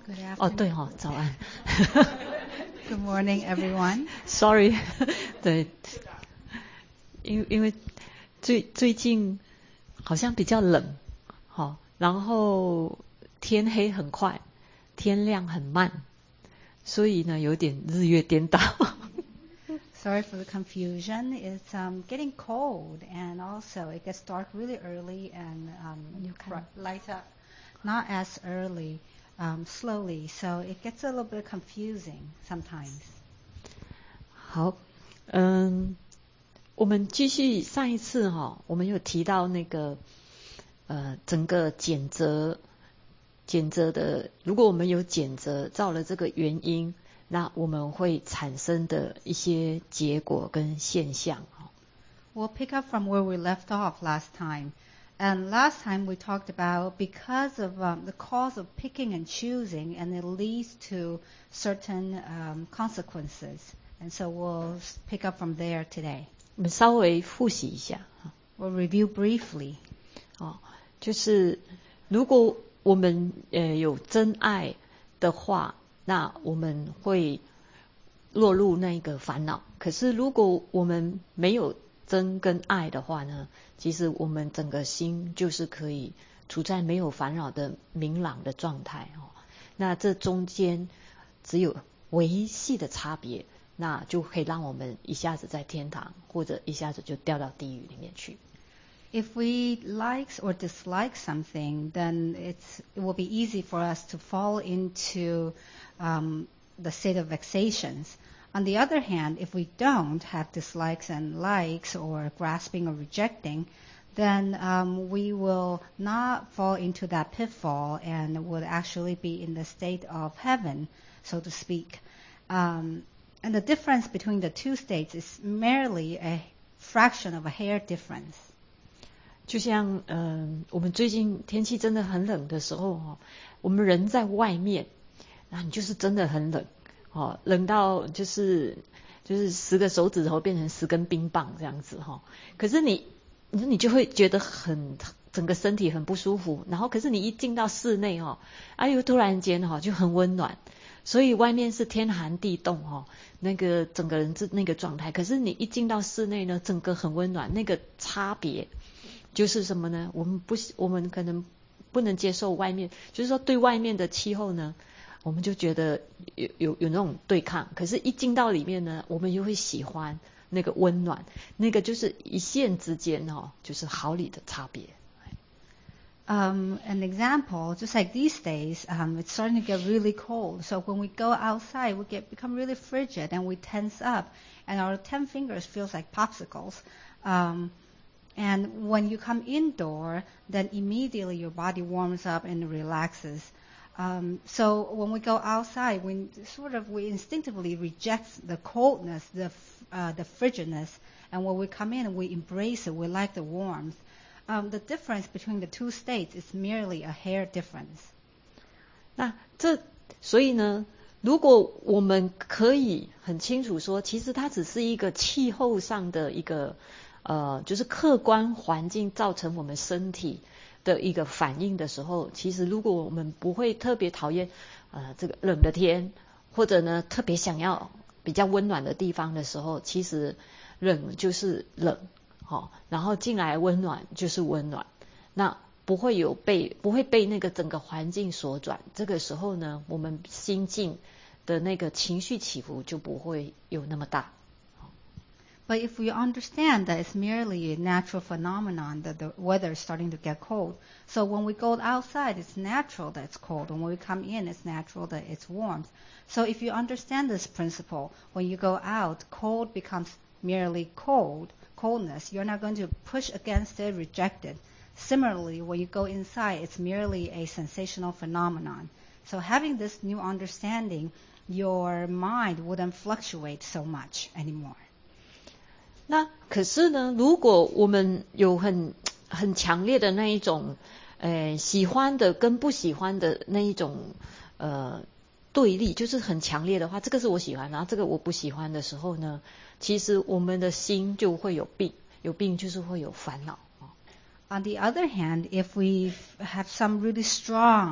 Good afternoon. 哦，对哦，早安。 Good morning, everyone. Sorry， 对，因为最近好像比较冷，好，然后天黑很快，天亮很慢，所以呢有点日月颠倒。 Sorry for the confusion. It's getting cold, and also it gets dark really early, and light up not as early, slowly. So it gets a little bit confusing sometimes. 好，我们继续上一次我们有提到那个整个检责的，如果我们有检责照了这个原因，那我们会产生的一些结果跟现象。 We'll pick up from where we left off last time. And last time we talked about because of the cause of picking and choosing, and it leads to certain consequences. And so we'll pick up from there today. 我们稍微复习一下。 We'll review briefly. 就是如果我们有真爱的话，那我们会落入那个烦恼。可是如果我们没有真跟爱的话呢，其实我们整个心就是可以处在没有烦恼的明朗的状态。那这中间只有微细的差别，那就可以让我们一下子在天堂，或者一下子就掉到地狱里面去。 If we like or dislike something, then it will be easy for us to fall into the state of vexations. On the other hand, if we don't have dislikes and likes or grasping or rejecting, then we will not fall into that pitfall and would actually be in the state of heaven, so to speak. And the difference between the two states is merely a fraction of a hair difference. 就像我们最近天气真的很冷的时候，我们人在外面，那你就是真的很冷，冷到就是10个手指头变成10根冰棒这样子。可是你就会觉得整个身体很不舒服，然后可是你一进到室内又突然间就很温暖，所以外面是天寒地冻那个整个人是那个状态，可是你一进到室内呢，整个很温暖，那个差别就是什么呢？我们可能不能接受外面，就是说对外面的气候呢，我们就觉得有那种对抗，可是一进到里面呢，我们又会喜欢那个温暖，那个就是一线之间就是毫厘的差别。 An example, just like these days, it's starting to get really cold. So when we go outside, we become really frigid and we tense up, and our 10 fingers feels like popsicles. And when you come indoor, then immediately your body warms up and relaxes. So when we go outside, we instinctively reject the coldness, the frigidness, and when we come in, we embrace it. We like the warmth. The difference between the two states is merely a hair difference. 那所以呢，如果我们可以很清楚说，其实它只是一个气候上的一个就是客观环境造成我们身体的一个反应的时候，其实如果我们不会特别讨厌这个冷的天，或者呢特别想要比较温暖的地方的时候，其实冷就是冷，然后进来温暖就是温暖，那不会被那个整个环境所转。这个时候呢，我们心境的那个情绪起伏就不会有那么大。 But if we understand that it's merely a natural phenomenon that the weather is starting to get cold, so when we go outside, it's natural that it's cold, and when we come in, it's natural that it's warm. So if you understand this principle, when you go out, cold becomes merely coldness. You're not going to push against it, reject it. Similarly, when you go inside, it's merely a sensational phenomenon. So having this new understanding, your mind wouldn't fluctuate so much anymore. 那可是呢，如果我们有很强烈的那一种喜欢的跟不喜欢的那一种对立，就是很强烈的话，这个是我喜欢，然后这个我不喜欢的时候呢，其实我们的心就会有病，有病就是会有烦恼。 On the other hand, if we have some really strong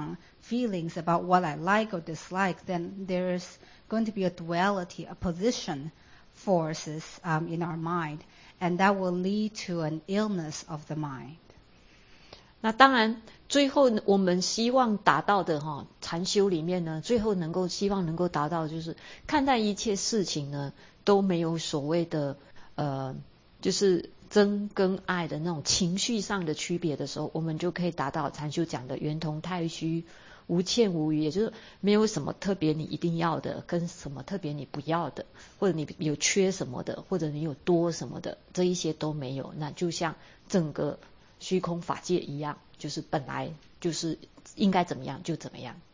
feelings about what I like or dislike, then there's going to be a duality, a position forces in our mind, and that will lead to an illness of the mind. 那当然，最后我们希望达到的禅修里面呢，最后希望能够达到，就是看待一切事情呢都没有所谓的就是憎跟爱的那种情绪上的区别的时候，我们就可以达到禅修讲的圆通太虚、无欠无余，也就是没有什么特别你一定要的，跟什么特别你不要的，或者你有缺什么的，或者你有多什么的，这一些都没有。那就像整个虚空法界一样，就是本来就是应该怎么样就怎么样。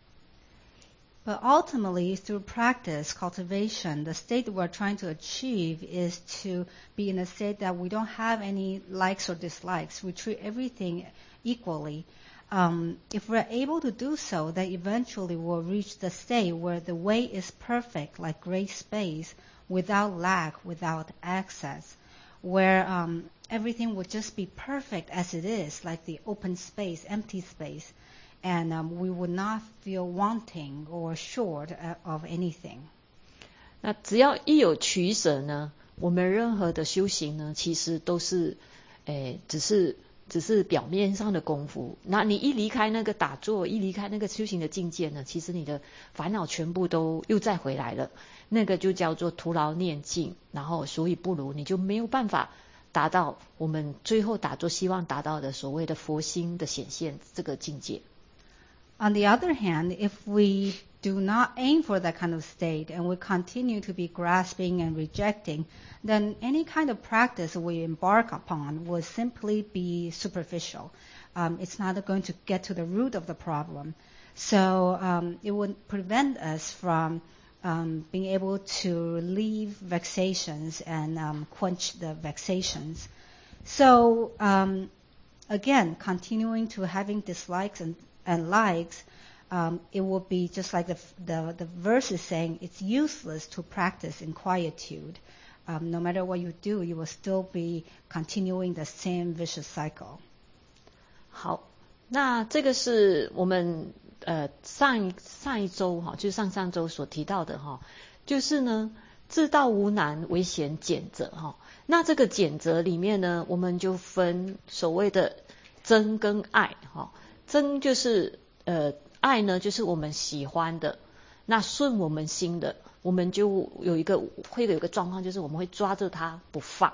But ultimately, through practice, cultivation, the state that we're trying to achieve is to be in a state that we don't have any likes or dislikes. We treat everything equally. If we're able to do so, then eventually we'll reach the state where the way is perfect, like great space, without lack, without excess, where everything would just be perfect as it is, like the open space, empty space, and we would not feel wanting or short of anything. 那只要一有取舍呢，我们任何的修行呢，其实都是只是表面上的功夫。那你一离开那个打坐，一离开那个修行的境界呢，其实你的烦恼全部都又再回来了。那个就叫做徒劳念境，然后所以不如你就没有办法达到我们最后打坐希望达到的所谓的佛心的显现这个境界。 On the other hand, if we do not aim for that kind of state and we continue to be grasping and rejecting, then any kind of practice we embark upon will simply be superficial. It's not going to get to the root of the problem. So it would prevent us from being able to relieve vexations and quench the vexations. So again, continuing to having dislikes and likes, it will be just like the verse is saying, it's useless to practice in quietude. No matter what you do, you will still be continuing the same vicious cycle. 好，那这个是我们上一周就是上周所提到的就是呢，自道无难，唯嫌简则那这个简则里面呢，我们就分所谓的憎跟爱憎就是爱呢就是我们喜欢的，那顺我们心的，我们就会有一个状况，就是我们会抓着它不放。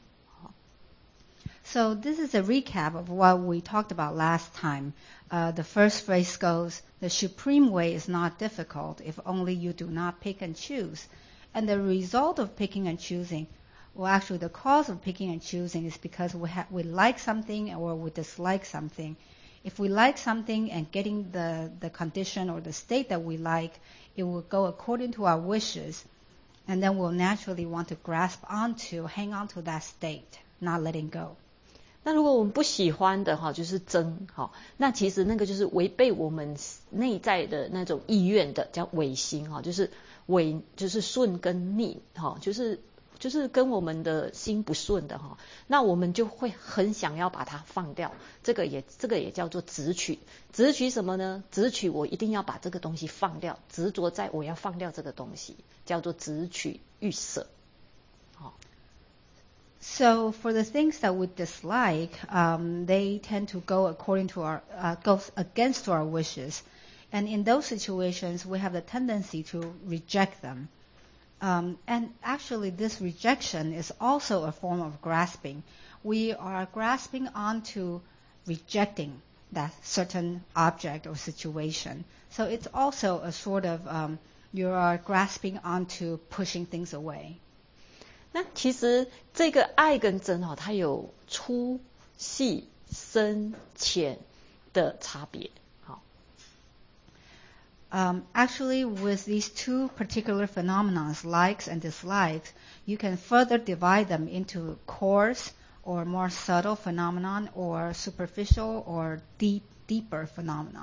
So this is a recap of what we talked about last time. The first phrase goes, the supreme way is not difficult if only you do not pick and choose. And the result of picking and choosing, well, actually the cause of picking and choosing is because we like something or we dislike something. If we like something and getting the condition or the state that we like, it will go according to our wishes, and then we'll naturally want to grasp onto, hang on to that state, not letting go. 那如果我们不喜欢的就是憎那其实那个就是违背我们内在的那种意愿的，叫违心就是顺跟逆就是跟我们的心不顺的那我们就会很想要把它放掉。这个也叫做执取。执取什么呢？执取我一定要把这个东西放掉，执着在我要放掉这个东西，叫做执取欲舍。 So for the things that we dislike, they tend to go according to go against our wishes, and in those situations, we have the tendency to reject them. And actually, this rejection is also a form of grasping. We are grasping onto rejecting that certain object or situation. So it's also a sort of you are grasping onto pushing things away. 那其实这个爱跟憎它有粗细深浅的差别。 Actually, with these two particular phenomena, likes and dislikes, you can further divide them into coarse or more subtle phenomenon or superficial or deeper phenomenon.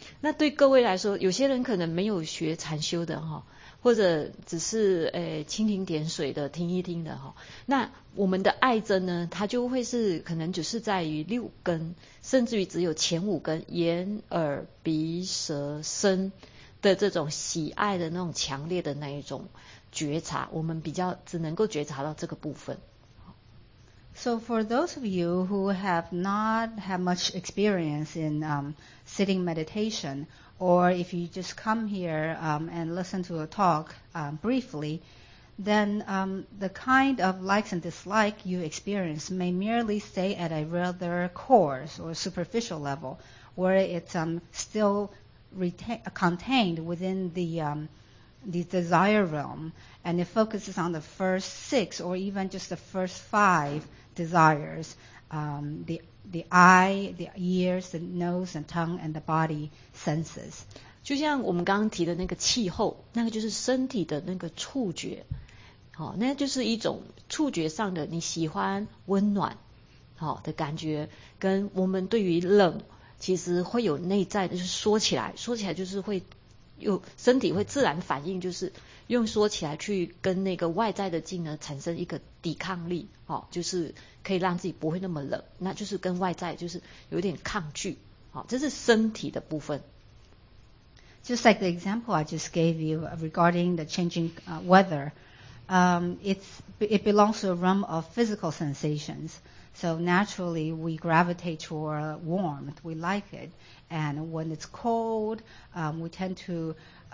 那对各位来说，有些人可能没有学禅修的哈，或者只是蜻蜓点水的听一听的哈。那我们的爱憎呢，它就会是可能只是在于6根，甚至于只有前5根眼耳鼻舌身的这种喜爱的那种强烈的那一种觉察，我们比较只能够觉察到这个部分。 So for those of you who have not had much experience in sitting meditation, or if you just come here and listen to a talk briefly, then the kind of likes and dislikes you experience may merely stay at a rather coarse or superficial level, where it's still contained within the desire realm, and it focuses on the first 6 or even just the first 5 desires, the eye, the ears, the nose and tongue, and the body senses. 就像我们刚刚提的那个气候，那个就是身体的那个触觉，好，那就是一种触觉上的你喜欢温暖好的感觉，跟我们对于冷其实会有内在的，就是说起来就是会有身体会自然反应，就是用说起来去跟那个外在的境呢产生一个抵抗力，就是可以让自己不会那么冷，那就是跟外在就是有点抗拒，这是身体的部分。 Just like the example I just gave you regarding the changing weather, it belongs to a realm of physical sensations. So naturally, we gravitate toward warmth. We like it, and when it's cold, we tend to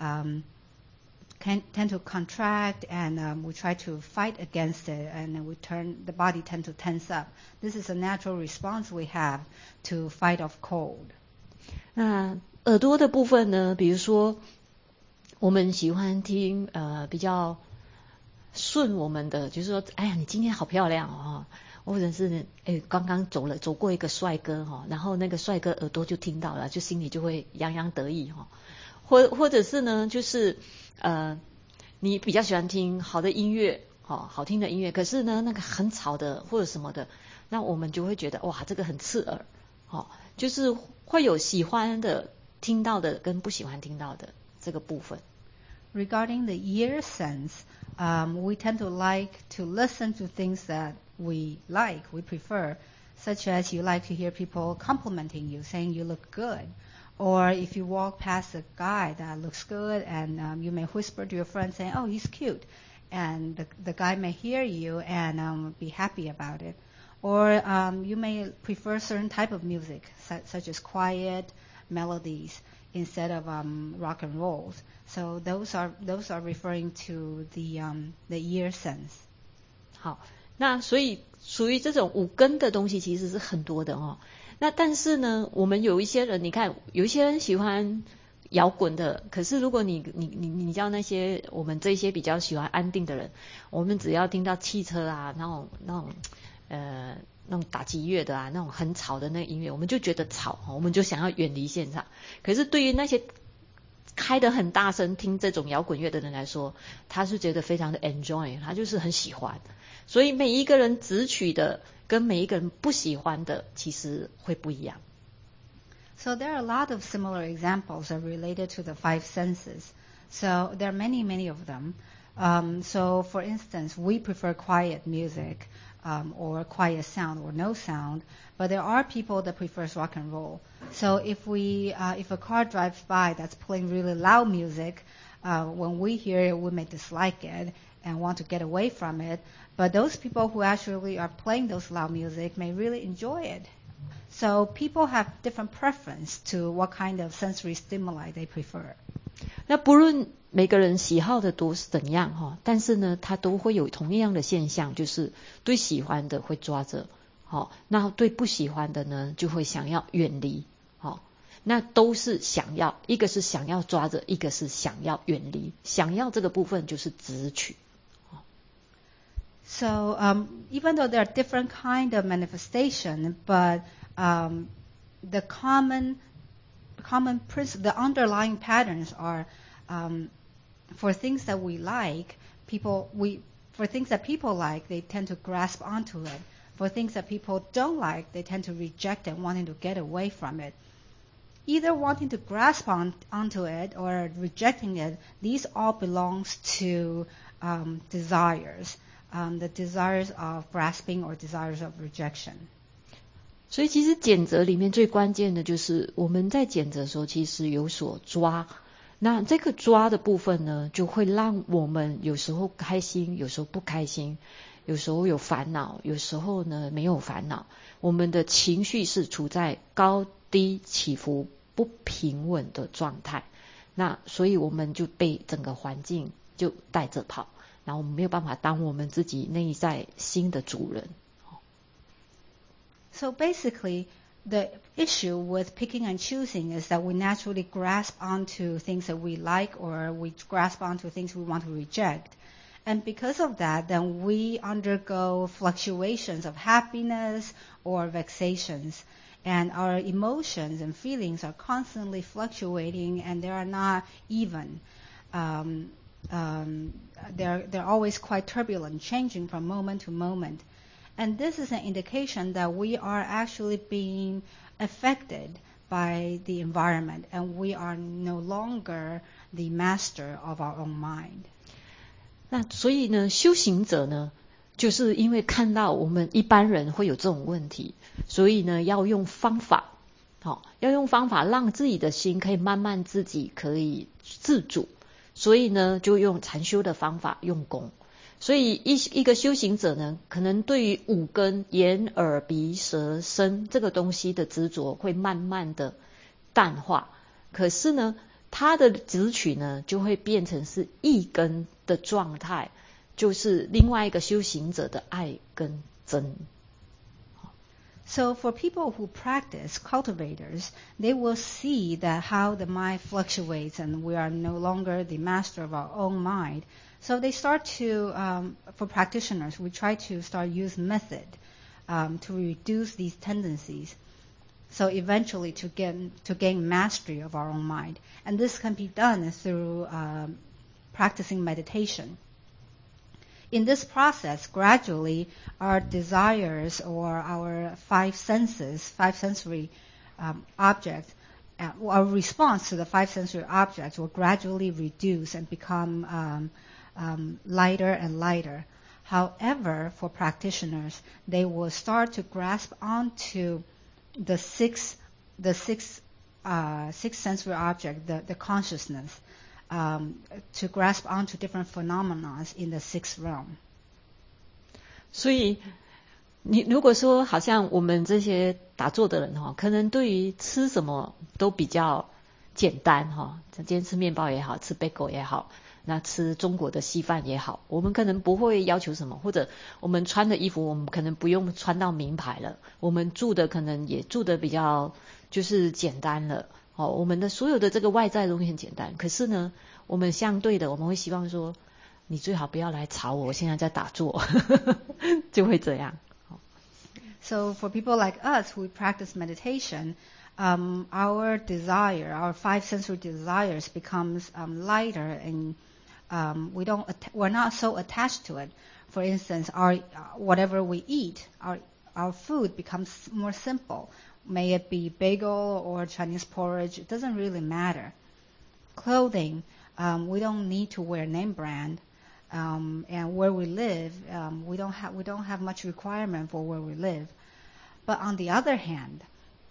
contract, and we try to fight against it, and the body tend to tense up. This is a natural response we have to fight off cold. 那耳朵的部分呢，比如说我们喜欢听比较顺我们的，就是说哎呀你今天好漂亮哦，或者是刚刚走过一个帅哥哈，然后那个帅哥耳朵就听到了，就心里就会洋洋得意哈。或者是呢，就是你比较喜欢听好的音乐好听的音乐，可是呢那个很吵的或者什么的，那我们就会觉得哇这个很刺耳就是会有喜欢的听到的跟不喜欢听到的这个部分。 Regarding the ear sense, we tend to like to listen to things that we prefer, such as you like to hear people complimenting you, saying you look good. Or if you walk past a guy that looks good, and you may whisper to your friend saying, oh, he's cute. And the guy may hear you and be happy about it. Or you may prefer certain type of music, such as quiet melodies instead of rock and rolls. So those are referring to the ear sense. 好，那所以属于这种5根的东西其实是很多的哦。那但是呢，我们有一些人，你看有一些人喜欢摇滚的，可是如果你叫那些我们这些比较喜欢安定的人，我们只要听到汽车啊那种打击乐的啊，那种很吵的那个音乐，我们就觉得吵，我们就想要远离现场。可是对于那些开得很大声听这种摇滚乐的人来说，他是觉得非常的 enjoy， 他就是很喜欢。所以每一个人直取的跟每一个人不喜欢的其实会不一样。 So there are a lot of similar examples that are related to the 5 senses. So there are many of them. So for instance, we prefer quiet music, or quiet sound or no sound, but there are people that prefers rock and roll. So if a car drives by that's playing really loud music, when we hear it, we may dislike it and want to get away from it. But those people who actually are playing those loud music may really enjoy it. So people have different preference to what kind of sensory stimuli they prefer. 那不论每个人喜好的都是怎样但是呢他都会有同样的现象，就是对喜欢的会抓着那对不喜欢的呢就会想要远离那都是想要，一个是想要抓着，一个是想要远离。想要这个部分就是直取。 So even though there are different kind of manifestation, but the common principle, the underlying patterns are for things that we like, for things that people like, they tend to grasp onto it. For things that people don't like, they tend to reject it, wanting to get away from it. either wanting to grasp onto it or rejecting it, these all belongs to desires, the desires of grasping or desires of rejection. 所以其实检则里面最关键的就是我们在检则的时候其实有所抓，那这个抓的部分呢，就会让我们有时候开心，有时候不开心，有时候有烦恼，有时候呢没有烦恼，我们的情绪是处在高低起伏不平稳的状态，那所以我们就被整个环境就带着跑，然后我们没有办法当我们自己内在心的主人。 So basically, the issue with picking and choosing is that we naturally grasp onto things that we like, or we grasp onto things we want to reject. And because of that, then we undergo fluctuations of happiness or vexations. And our emotions and feelings are constantly fluctuating, and they are not even. They're always quite turbulent, changing from moment to moment. And this is an indication that we are actually being affected by the environment, and we are no longer the master of our own mind. 那所以呢，修行者呢，就是因为看到我们一般人会有这种问题，所以呢，要用方法，要用方法让自己的心可以慢慢自己可以自主，所以呢，就用禅修的方法，用功。所以一个修行者呢，可能对于五根眼耳鼻舌身这个东西的执着会慢慢的淡化，可是呢，他的执取呢就会变成是意根的状态，就是另外一个修行者的爱跟真。 So for people who practice, cultivators, they will see that how the mind fluctuates and we are no longer the master of our own mind. So they start to, for practitioners, we try to start use method to reduce these tendencies. So eventually to gain mastery of our own mind. And this can be done through practicing meditation. In this process, gradually, our desires or our five sensory objects, our response to the five sensory objects will gradually reduce and become lighter and lighter. However, for practitioners, they will start to grasp onto the six sensory object, the consciousness, to grasp onto different phenomena in the sixth realm. 所以你如果说好像我们这些打坐的人可能对于吃什么都比较简单今天吃面包也好，吃bagel也好，那吃中国的稀饭也好，我们可能不会要求什么，或者我们穿的衣服我们可能不用穿到名牌了，我们住的可能也住的比较就是简单了我们的所有的这个外在东西很简单，可是呢我们相对的我们会希望说你最好不要来吵我现在在打坐就会这样。 So for people like us who practice meditation, our desire, our five sensory desires becomes lighter, and we're not so attached to it. For instance, whatever we eat, our food becomes more simple. May it be bagel or Chinese porridge, it doesn't really matter. Clothing, we don't need to wear name brand, and where we live, we don't have much requirement for where we live. But on the other hand,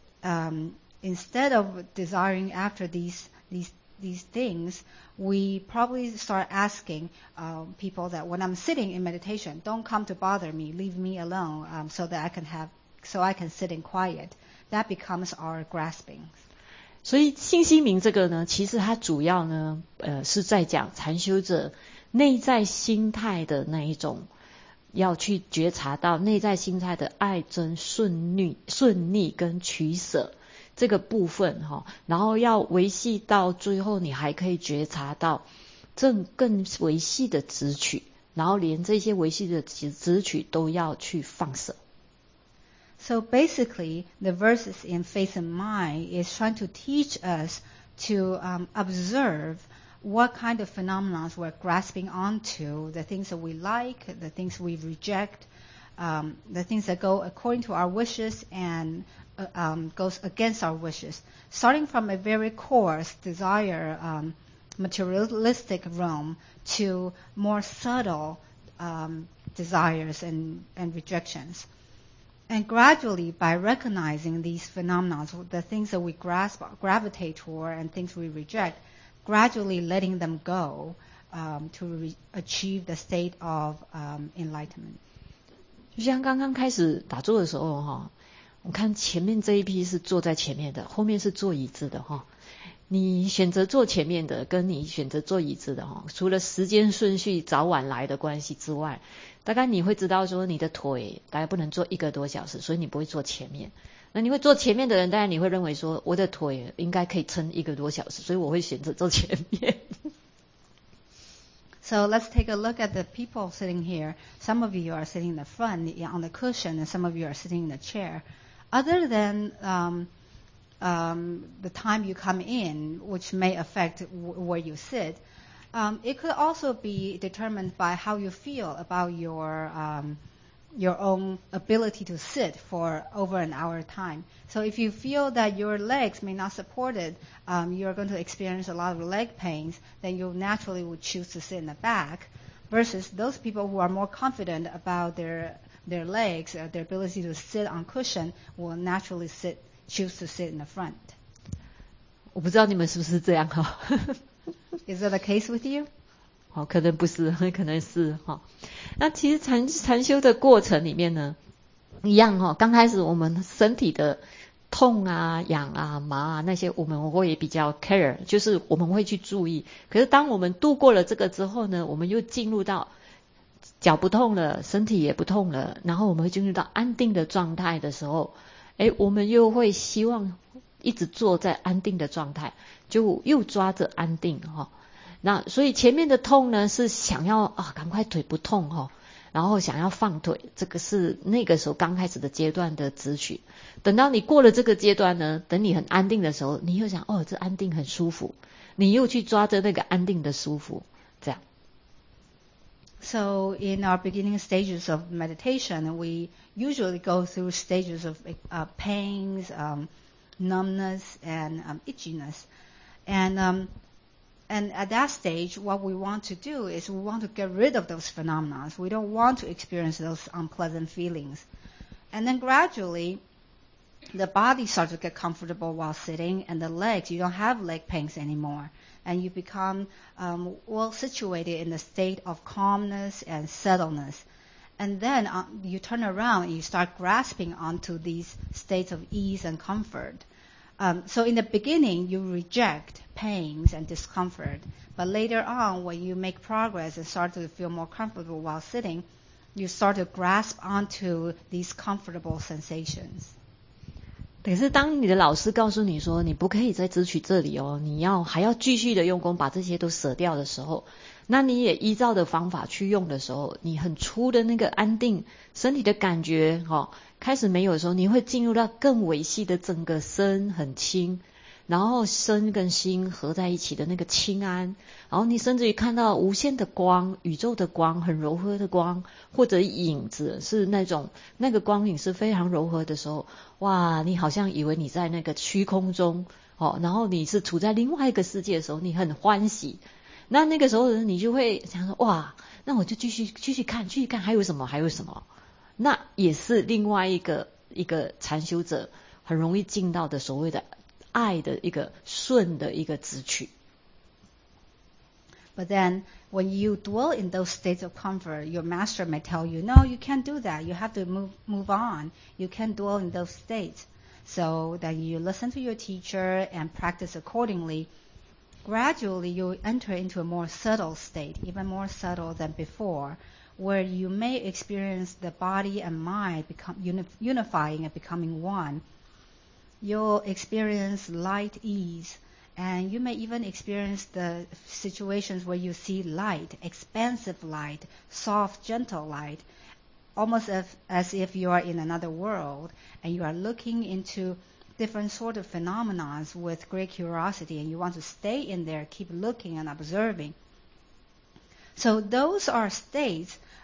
instead of desiring after these things, we probably start asking people that when I'm sitting in meditation, don't come to bother me, leave me alone, so I can sit in quiet. That becomes our grasping. 所以信息明这个呢，其实它主要呢，是在讲禅修者内在心态的那一种，要去觉察到内在心态的爱憎顺逆跟取舍这个部分然后要维系到最后，你还可以觉察到更维系的执取，然后连这些维系的执取都要去放舍。 So basically, the verses in Faith and Mind is trying to teach us to observe what kind of phenomena we're grasping onto, the things that we like, the things we reject, the things that go according to our wishes and goes against our wishes. Starting from a very coarse desire, materialistic realm to more subtle desires and rejections. And gradually, by recognizing these phenomena, the things that we gravitate toward and things we reject, gradually letting them go to achieve the state of enlightenment. 就像刚刚开始打坐的时候哈，我看前面这一批是坐在前面的，后面是坐椅子的哈。你选择坐前面的，跟你选择坐椅子的哈，除了时间顺序早晚来的关系之外，大概你会知道说你的腿大概不能坐1个多小时，所以你不会坐前面。那你会坐前面的人，当然你会认为说我的腿应该可以撑1个多小时，所以我会选择坐前面。 So let's take a look at the people sitting here. Some of you are sitting in the front on the cushion, and some of you are sitting in the chair. Other than the time you come in, which may affect where you sit, it could also be determined by how you feel about your own ability to sit for over an hour time. So if you feel that your legs may not support it, you're going to experience a lot of leg pains, then you naturally would choose to sit in the back, versus those people who are more confident about their legs, their ability to sit on cushion, will naturally choose to sit in the front. 我不知道你们是不是这样哈。 Is that the case with you? 可能不是，可能是哈。那其实禅修的过程里面呢，一样哈。刚开始我们身体的痛啊、痒啊、麻啊那些，我们会比较 care， 就是我们会去注意。可是当我们度过了这个之后呢，我们又进入到脚不痛了，身体也不痛了，然后我们会进入到安定的状态的时候，我们又会希望一直坐在安定的状态，就又抓着安定哈。那所以前面的痛呢，是想要赶快腿不痛哈，然后想要放腿，这个是那个时候刚开始的阶段的咨询。等到你过了这个阶段呢，等你很安定的时候，你又想这安定很舒服，你又去抓着那个安定的舒服，这样。 So in our beginning stages of meditation, we usually go through stages of pains, numbness, and itchiness. And at that stage, what we want to do is we want to get rid of those phenomena. We don't want to experience those unpleasant feelings. And then gradually, the body starts to get comfortable while sitting, and the legs, you don't have leg pains anymore. And you become well situated in the state of calmness and settledness. And then you turn around and you start grasping onto these states of ease and comfort. So in the beginning, you reject pains and discomfort. But later on, when you make progress and start to feel more comfortable while sitting, you start to grasp onto these comfortable sensations. 可是当你的老师告诉你说你不可以再支取这里你还要继续的用功把这些都舍掉的时候，那你也依照的方法去用的时候，你很粗的那个安定身体的感觉开始没有的时候，你会进入到更微细的整个身很轻，然后身跟心合在一起的那个清安，然后你甚至于看到无限的光，宇宙的光，很柔和的光，或者影子是那个光影是非常柔和的时候，哇，你好像以为你在那个虚空中然后你是处在另外一个世界的时候，你很欢喜。那个时候你就会想说，哇，那我就继续看还有什么，那也是另外一个禅修者很容易进到的所谓的爱的一个顺的一个直取。 But then when you dwell in those states of comfort, your master may tell you, no, you can't do that. You have to move on. You can't dwell in those states. So that you listen to your teacher and practice accordingly. Gradually you enter into a more subtle state, even more subtle than before, where you may experience the body and mind become unifying and becoming one. You'll experience light ease, and you may even experience the situations where you see light, expansive light, soft, gentle light, almost as if you are in another world, and you are looking into different sort of phenomena with great curiosity, and you want to stay in there, keep looking and observing. So those are states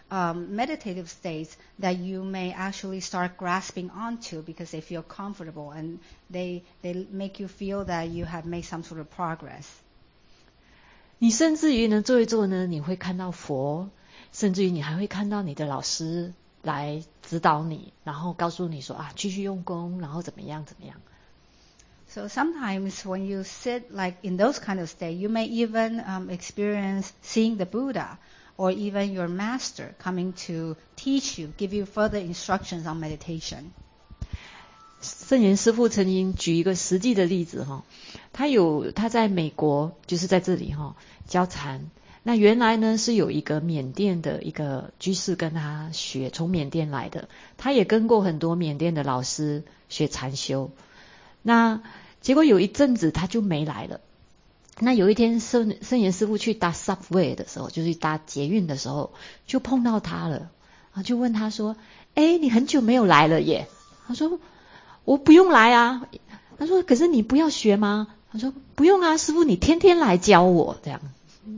meditative states that you may actually start grasping onto because they feel comfortable and they make you feel that you have made some sort of progress. 你甚至于呢做一做呢，你会看到佛，甚至于你还会看到你的老师来指导你，然后告诉你说啊，继续用功，然后怎么样怎么样。 So sometimes when you sit like in those kind of state, you may even experience seeing the Buddha or even your master coming to teach you, give you further instructions on meditation. 圣严师父曾经举一个实际的例子哈，他在美国就是在这里哈教禅。那原来呢是有一个缅甸的一个居士跟他学，从缅甸来的，他也跟过很多缅甸的老师学禅修。那结果有一阵子他就没来了。那有一天圣严师父去搭 subway 的时候，就是搭捷运的时候，就碰到他了，就问他说：“哎，你很久没有来了耶？”他说：“我不用来啊。”他说：“可是你不要学吗？”他说：“不用啊，师父你天天来教我这样。”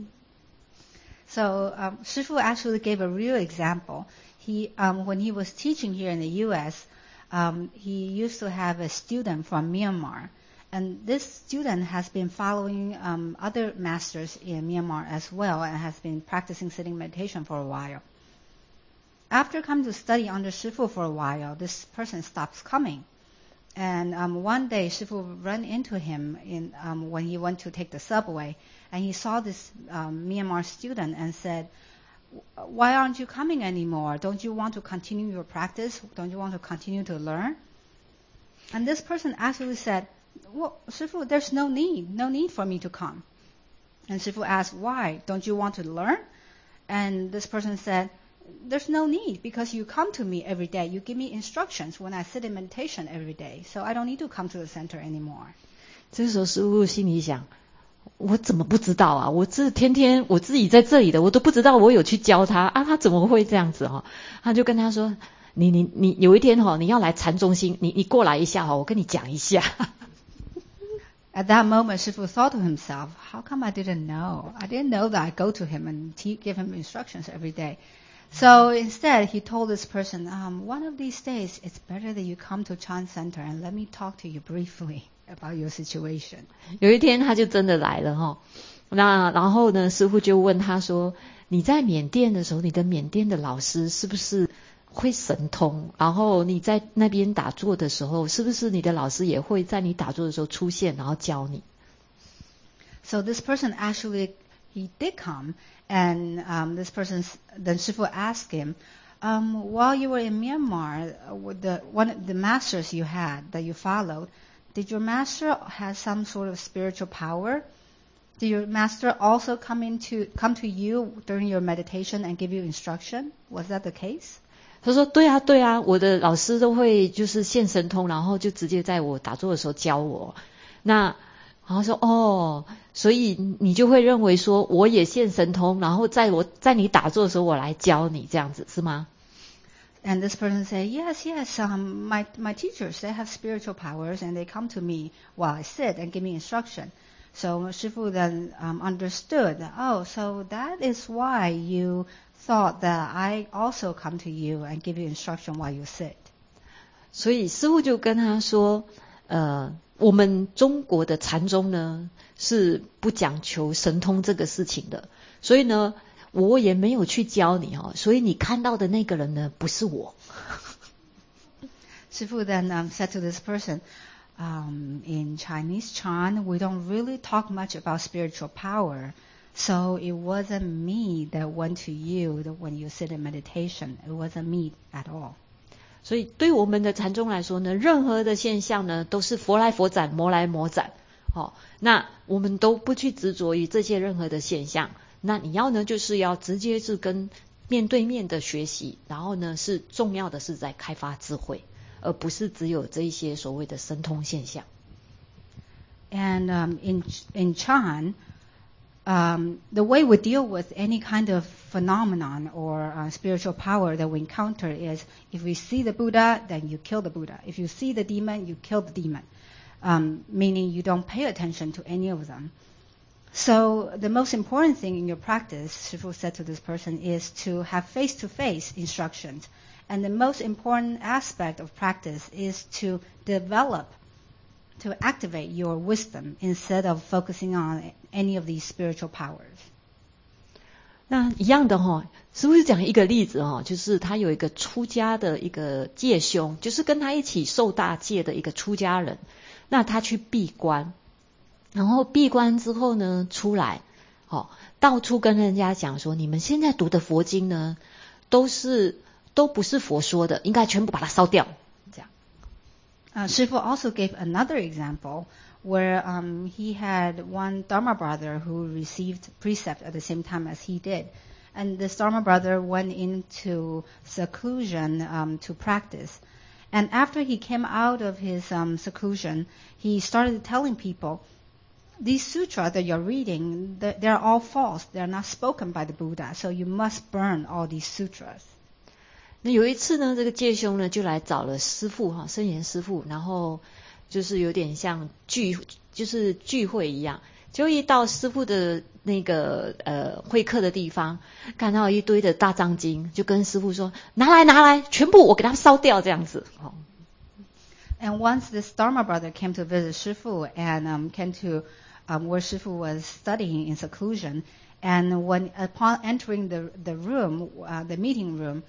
So Shifu actually gave a real example. When he was teaching here in the U.S., he used to have a student from Myanmar, and this student has been following other masters in Myanmar as well, and has been practicing sitting meditation for a while. After coming to study under Shifu for a while, this person stops coming, and one day Shifu ran into him when he went to take the subway. And he saw this Myanmar student and said, "Why aren't you coming anymore? Don't you want to continue your practice? Don't you want to continue to learn?" And this person actually said, "Well, Shifu, there's no need for me to come." And Shifu asked, "Why? Don't you want to learn?" And this person said, "There's no need because you come to me every day. You give me instructions when I sit in meditation every day. So I don't need to come to the center anymore." 这时候师父心里想，我怎么不知道啊？我天天我自己在这里的，我都不知道我有去教他啊，他怎么会这样子哈？他就跟他说：“你有一天哈，你要来禅中心，你过来一下哈，我跟你讲一下。” At that moment, Shifu thought to himself, "How come I didn't know? I didn't know that I go to him and give him instructions every day." So instead, he told this person, "One of these days, it's better that you come to Chan Center and let me talk to you briefly about your situation." 有一天他就真的来了哈，那然后呢，师父就问他说：“你在缅甸的时候，你的缅甸的老师是不是会神通？然后你在那边打坐的时候，是不是你的老师也会在你打坐的时候出现，然后教你？” So this person actually he did come, and then Shifu asked him, "While you were in Myanmar, with one of the masters you had that you followed, did your master have some sort of spiritual power? Did your master also come to you during your meditation and give you instruction? Was that the case?" 他说：“对啊，我的老师都会就是现神通，然后就直接在我打坐的时候教我。然后说哦，所以你就会认为说我也现神通，然后在你打坐的时候我来教你，这样子是吗？” And this person said, yes, my teachers, they have spiritual powers and they come to me while I sit and give me instruction. So Shifu then understood, so that is why you thought that I also come to you and give you instruction while you sit. 所以师父就跟他说，我们中国的禅宗呢是不讲求神通这个事情的，所以呢我也没有去教你哦，所以你看到的那个人呢不是我。 Shifu then said to this person, in Chinese Chan, we don't really talk much about spiritual power. So it wasn't me that went to you when you sit in meditation. It wasn't me at all. 所以对我们的禅宗来说呢，任何的现象呢都是佛来佛斩，魔来魔斩。那我们都不去执着于这些任何的现象。那你要呢，就是要直接是跟面对面的学习，然后呢是重要的是在开发智慧，而不是只有这一些所谓的神通现象。 And in Chan, the way we deal with any kind of phenomenon or spiritual power that we encounter is, if we see the Buddha, then you kill the Buddha. If you see the demon, you kill the demon. Meaning you don't pay attention to any of them. So the most important thing in your practice, Shifu said to this person, is to have face-to-face instructions. And the most important aspect of practice is to develop, to activate your wisdom instead of focusing on any of these spiritual powers. 那一样的哈，师父讲一个例子哈，就是他有一个出家的一个戒兄，就是跟他一起受大戒的一个出家人，那他去闭关。然后闭关之后呢，出来，到处跟人家讲说，你们现在读的佛经呢，都不是佛说的，应该全部把它烧掉。这样。 Shifu also gave another example where he had one Dharma brother who received precept at the same time as he did, and this Dharma brother went into seclusion to practice. And after he came out of his seclusion, he started telling people.These sutras that you're reading, they're all false. They're not spoken by the Buddha. So you must burn all these sutras. 那有一次呢，这个戒兄呢就来找了师父哈，圣严师父，然后就是有点像聚会一样。就一到师父的那个会客的地方，看到一堆的大藏经，就跟师父说：“拿来，全部我给他们烧掉，这样子。” And once this Dharma brother came to visit Shifu and came to where Shifu was studying in seclusion, and upon entering the room, the meeting room,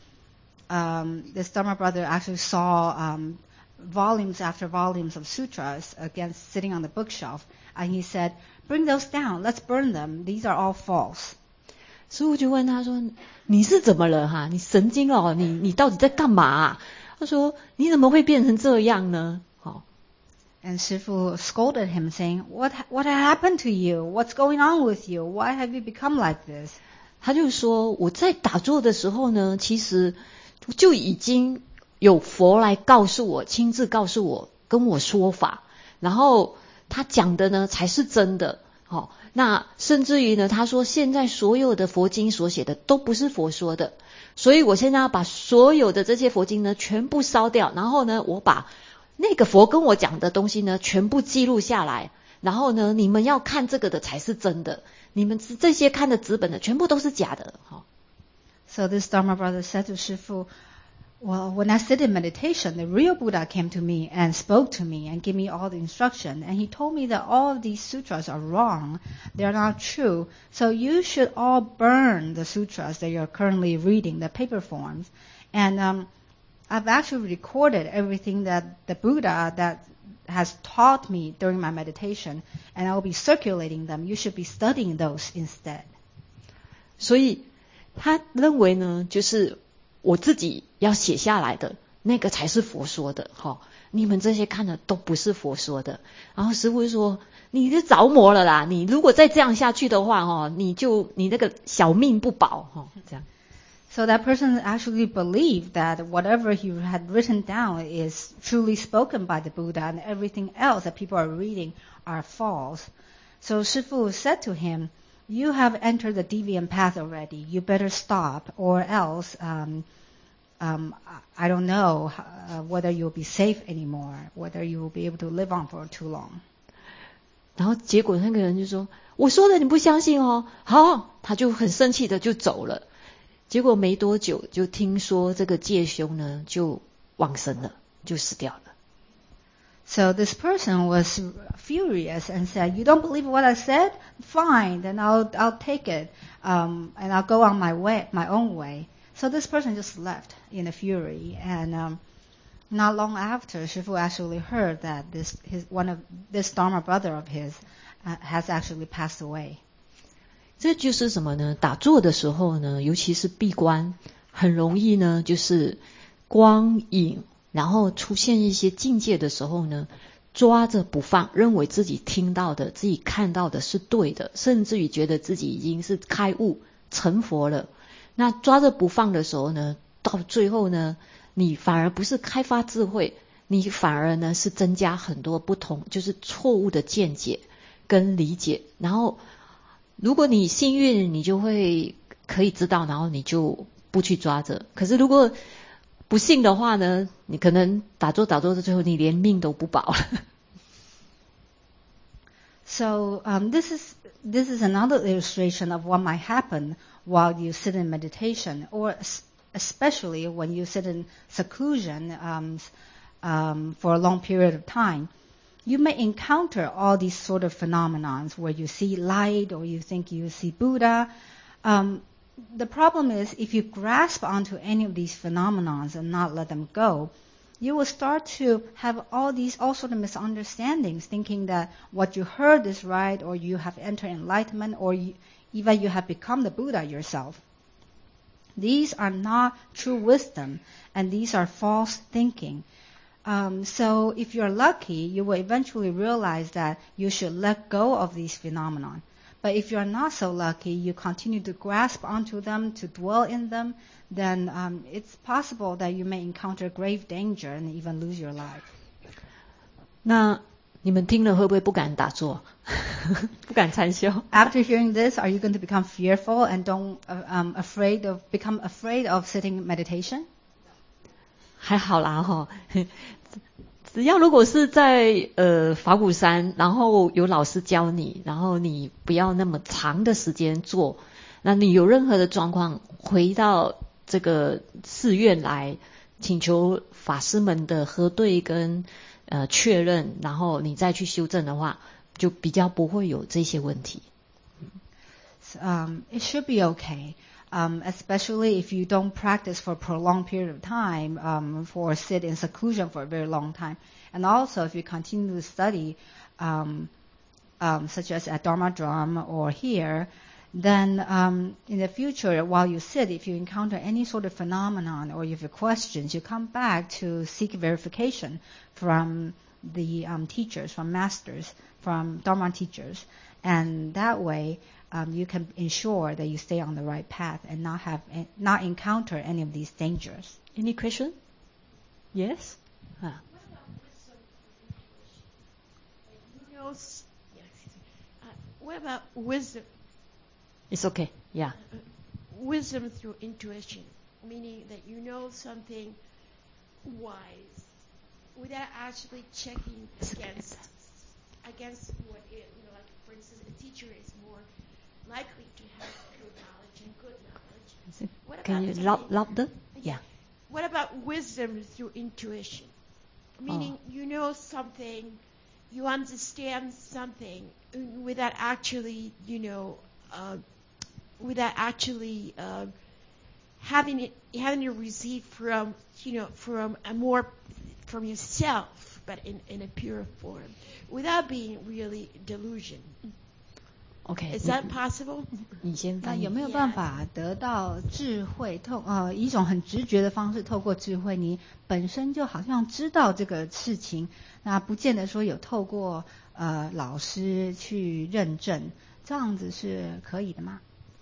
this Dharma brother actually saw volumes after volumes of sutras sitting on the bookshelf, and he said, "Bring those down. Let's burn them. These are all false." 师父就问他说：“你是怎么了哈？你神经哦？你到底在干嘛啊？”他说：“你怎么会变成这样呢？” And Shifu scolded him, saying, "What happened to you? What's going on with you? Why have you become like this?" 他就说：“我在打坐的时候呢，其实就已经有佛来告诉我，亲自告诉我，跟我说法，然后他讲的呢才是真的。那甚至于呢，他说现在所有的佛经所写的都不是佛说的，所以我现在要把所有的这些佛经呢全部烧掉，然后呢，我把那个佛跟我讲的东西呢全部记录下来，然后呢，你们要看这个的才是真的，你们这些看的纸本的全部都是假的。” So this Dharma brother said to Shifu, "Well, when I sit in meditation, the real Buddha came to me and spoke to me and gave me all the instruction. And he told me that all of these sutras are wrong. They're not true. So you should all burn the sutras that you're currently reading, the paper forms. And I've actually recorded everything that the Buddha that has taught me during my meditation, and I will be circulating them. You should be studying those instead." 所以他认为呢，就是我自己要写下来的那个才是佛说的，你们这些看的都不是佛说的。然后师父就说：“你是着魔了啦！你如果再这样下去的话，你那个小命不保。”这样。 So that person actually believed that whatever he had written down is truly spoken by the Buddha, and everything else that people are reading are false. So Shifu said to him, "You have entered the deviant path already. You better stop, or else, I don't know whether you'll be safe anymore, whether you will be able to live on for too long." 然后结果那个人就说：“我说的你不相信哦。”好，他就很生气的就走了。结果没多久就听说这个戒兄呢就往生了，就死掉了。 So this person was furious and said, "You don't believe what I said? Fine, then I'll take it, and I'll go on my own way." So this person just left in a fury, and not long after, Shifu actually heard that this Dharma brother of his has actually passed away. 这就是什么呢？打坐的时候呢，尤其是闭关，很容易呢，就是光影，然后出现一些境界的时候呢，抓着不放，认为自己听到的、自己看到的是对的，甚至于觉得自己已经是开悟成佛了。那抓着不放的时候呢，到最后呢，你反而不是开发智慧，你反而呢是增加很多不同，就是错误的见解跟理解。然后如果你幸运，你就会可以知道，然后你就不去抓着。可是如果不幸的话呢，你可能打坐到最后，你连命都不保了。 So this is another illustration of what might happen while you sit in meditation, or especially when you sit in seclusion for a long period of time. You may encounter all these sort of phenomenons where you see light or you think you see Buddha. The problem is if you grasp onto any of these phenomenons and not let them go, you will start to have all sort of misunderstandings, thinking that what you heard is right, or you have entered enlightenment, or even you have become the Buddha yourself. These are not true wisdom, and these are false thinking. So if you're lucky, you will eventually realize that you should let go of these phenomena. But if you're not so lucky, you continue to grasp onto them, to dwell in them, then it's possible that you may encounter grave danger and even lose your life. 那你们听了会不会不敢打坐？不敢禅修？ After hearing this, are you going to become fearful and become afraid of sitting meditation? 还好啦哈，只要如果是在法鼓山，然后有老师教你，然后你不要那么长的时间做，那你有任何的状况，回到这个寺院来，请求法师们的核对跟确认，然后你再去修正的话，就比较不会有这些问题。 It should be okay. Especially if you don't practice for a prolonged period of time, for sit in seclusion for a very long time. And also if you continue to study, such as at Dharma Drum or here, then in the future, while you sit, if you encounter any sort of phenomenon or you have questions, you come back to seek verification from the teachers, from masters, from Dharma teachers. And that way, you can ensure that you stay on the right path and not encounter any of these dangers. Any question? Yes? What about wisdom? It's okay. Yeah. Wisdom through intuition, meaning that you know something wise without actually checking against what it, like for instance, a teacher is more likely to have true knowledge and good knowledge. What Can about you louder? Yeah. What about wisdom through intuition? Meaning you know something, you understand something without actually, having it received from yourself, but in a pure form, without being really delusion. Okay. Is that possible? 你先翻译。 有没有办法得到智慧？一种很直觉的方式，透过智慧，你本身就好像知道这个事情，那不见得说有透过老师去认证，这样子是可以的吗？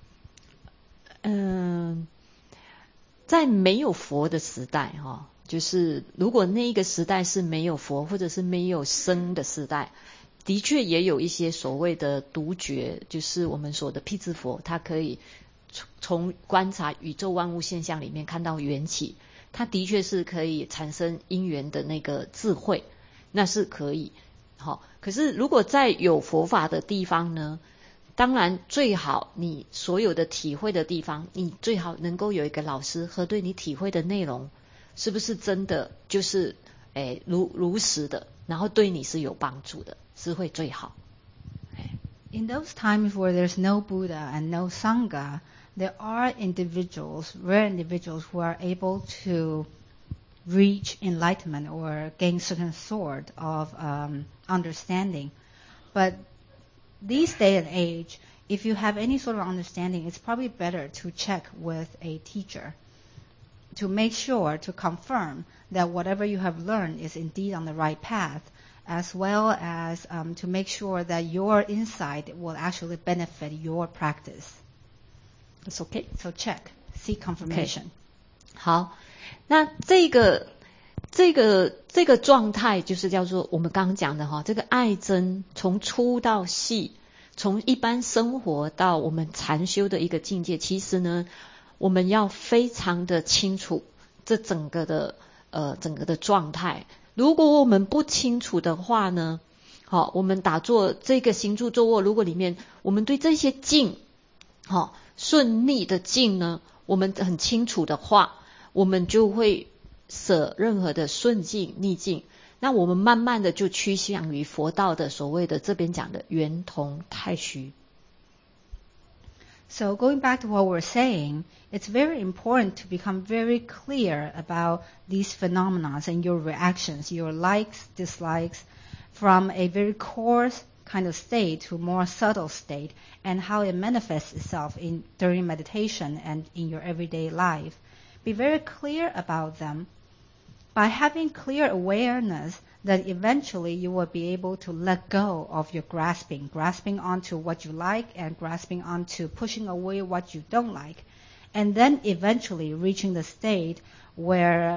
在没有佛的时代哈，就是如果那一个时代是没有佛或者是没有僧的时代，的确也有一些所谓的独觉，就是我们说的辟支佛，他可以从观察宇宙万物现象里面看到缘起，他的确是可以产生因缘的那个智慧，那是可以。好，可是如果在有佛法的地方呢，当然最好你所有的体会的地方，你最好能够有一个老师核对你体会的内容是不是真的就是如实的，然后对你是有帮助的，是会最好。 In those times where there's no Buddha and no Sangha, there are rare individuals who are able to reach enlightenment or gain certain sort of understanding. But these day and age, if you have any sort of understanding, it's probably better to check with a teacher to make sure, to confirm that whatever you have learned is indeed on the right path, as well as to make sure that your insight will actually benefit your practice. It's okay. So check, seek confirmation. Okay. 好，那这个状态就是叫做我们刚刚讲的哈，这个爱真从粗到细，从一般生活到我们禅修的一个境界，其实呢，我们要非常的清楚这整个的状态。如果我们不清楚的话呢， 好，我们打坐这个行住坐卧，如果里面我们对这些境，好，顺逆的境呢，我们很清楚的话，我们就会舍任何的顺境逆境，那我们慢慢的就趋向于佛道的所谓的这边讲的圆同太虚。 So going back to what we're saying, it's very important to become very clear about these phenomena and your reactions, your likes, dislikes, from a very coarse kind of state to a more subtle state, and how it manifests itself during meditation and in your everyday life. Be very clear about them. By having clear awareness, that eventually you will be able to let go of your grasping onto what you like and grasping onto pushing away what you don't like, and then eventually reaching the state where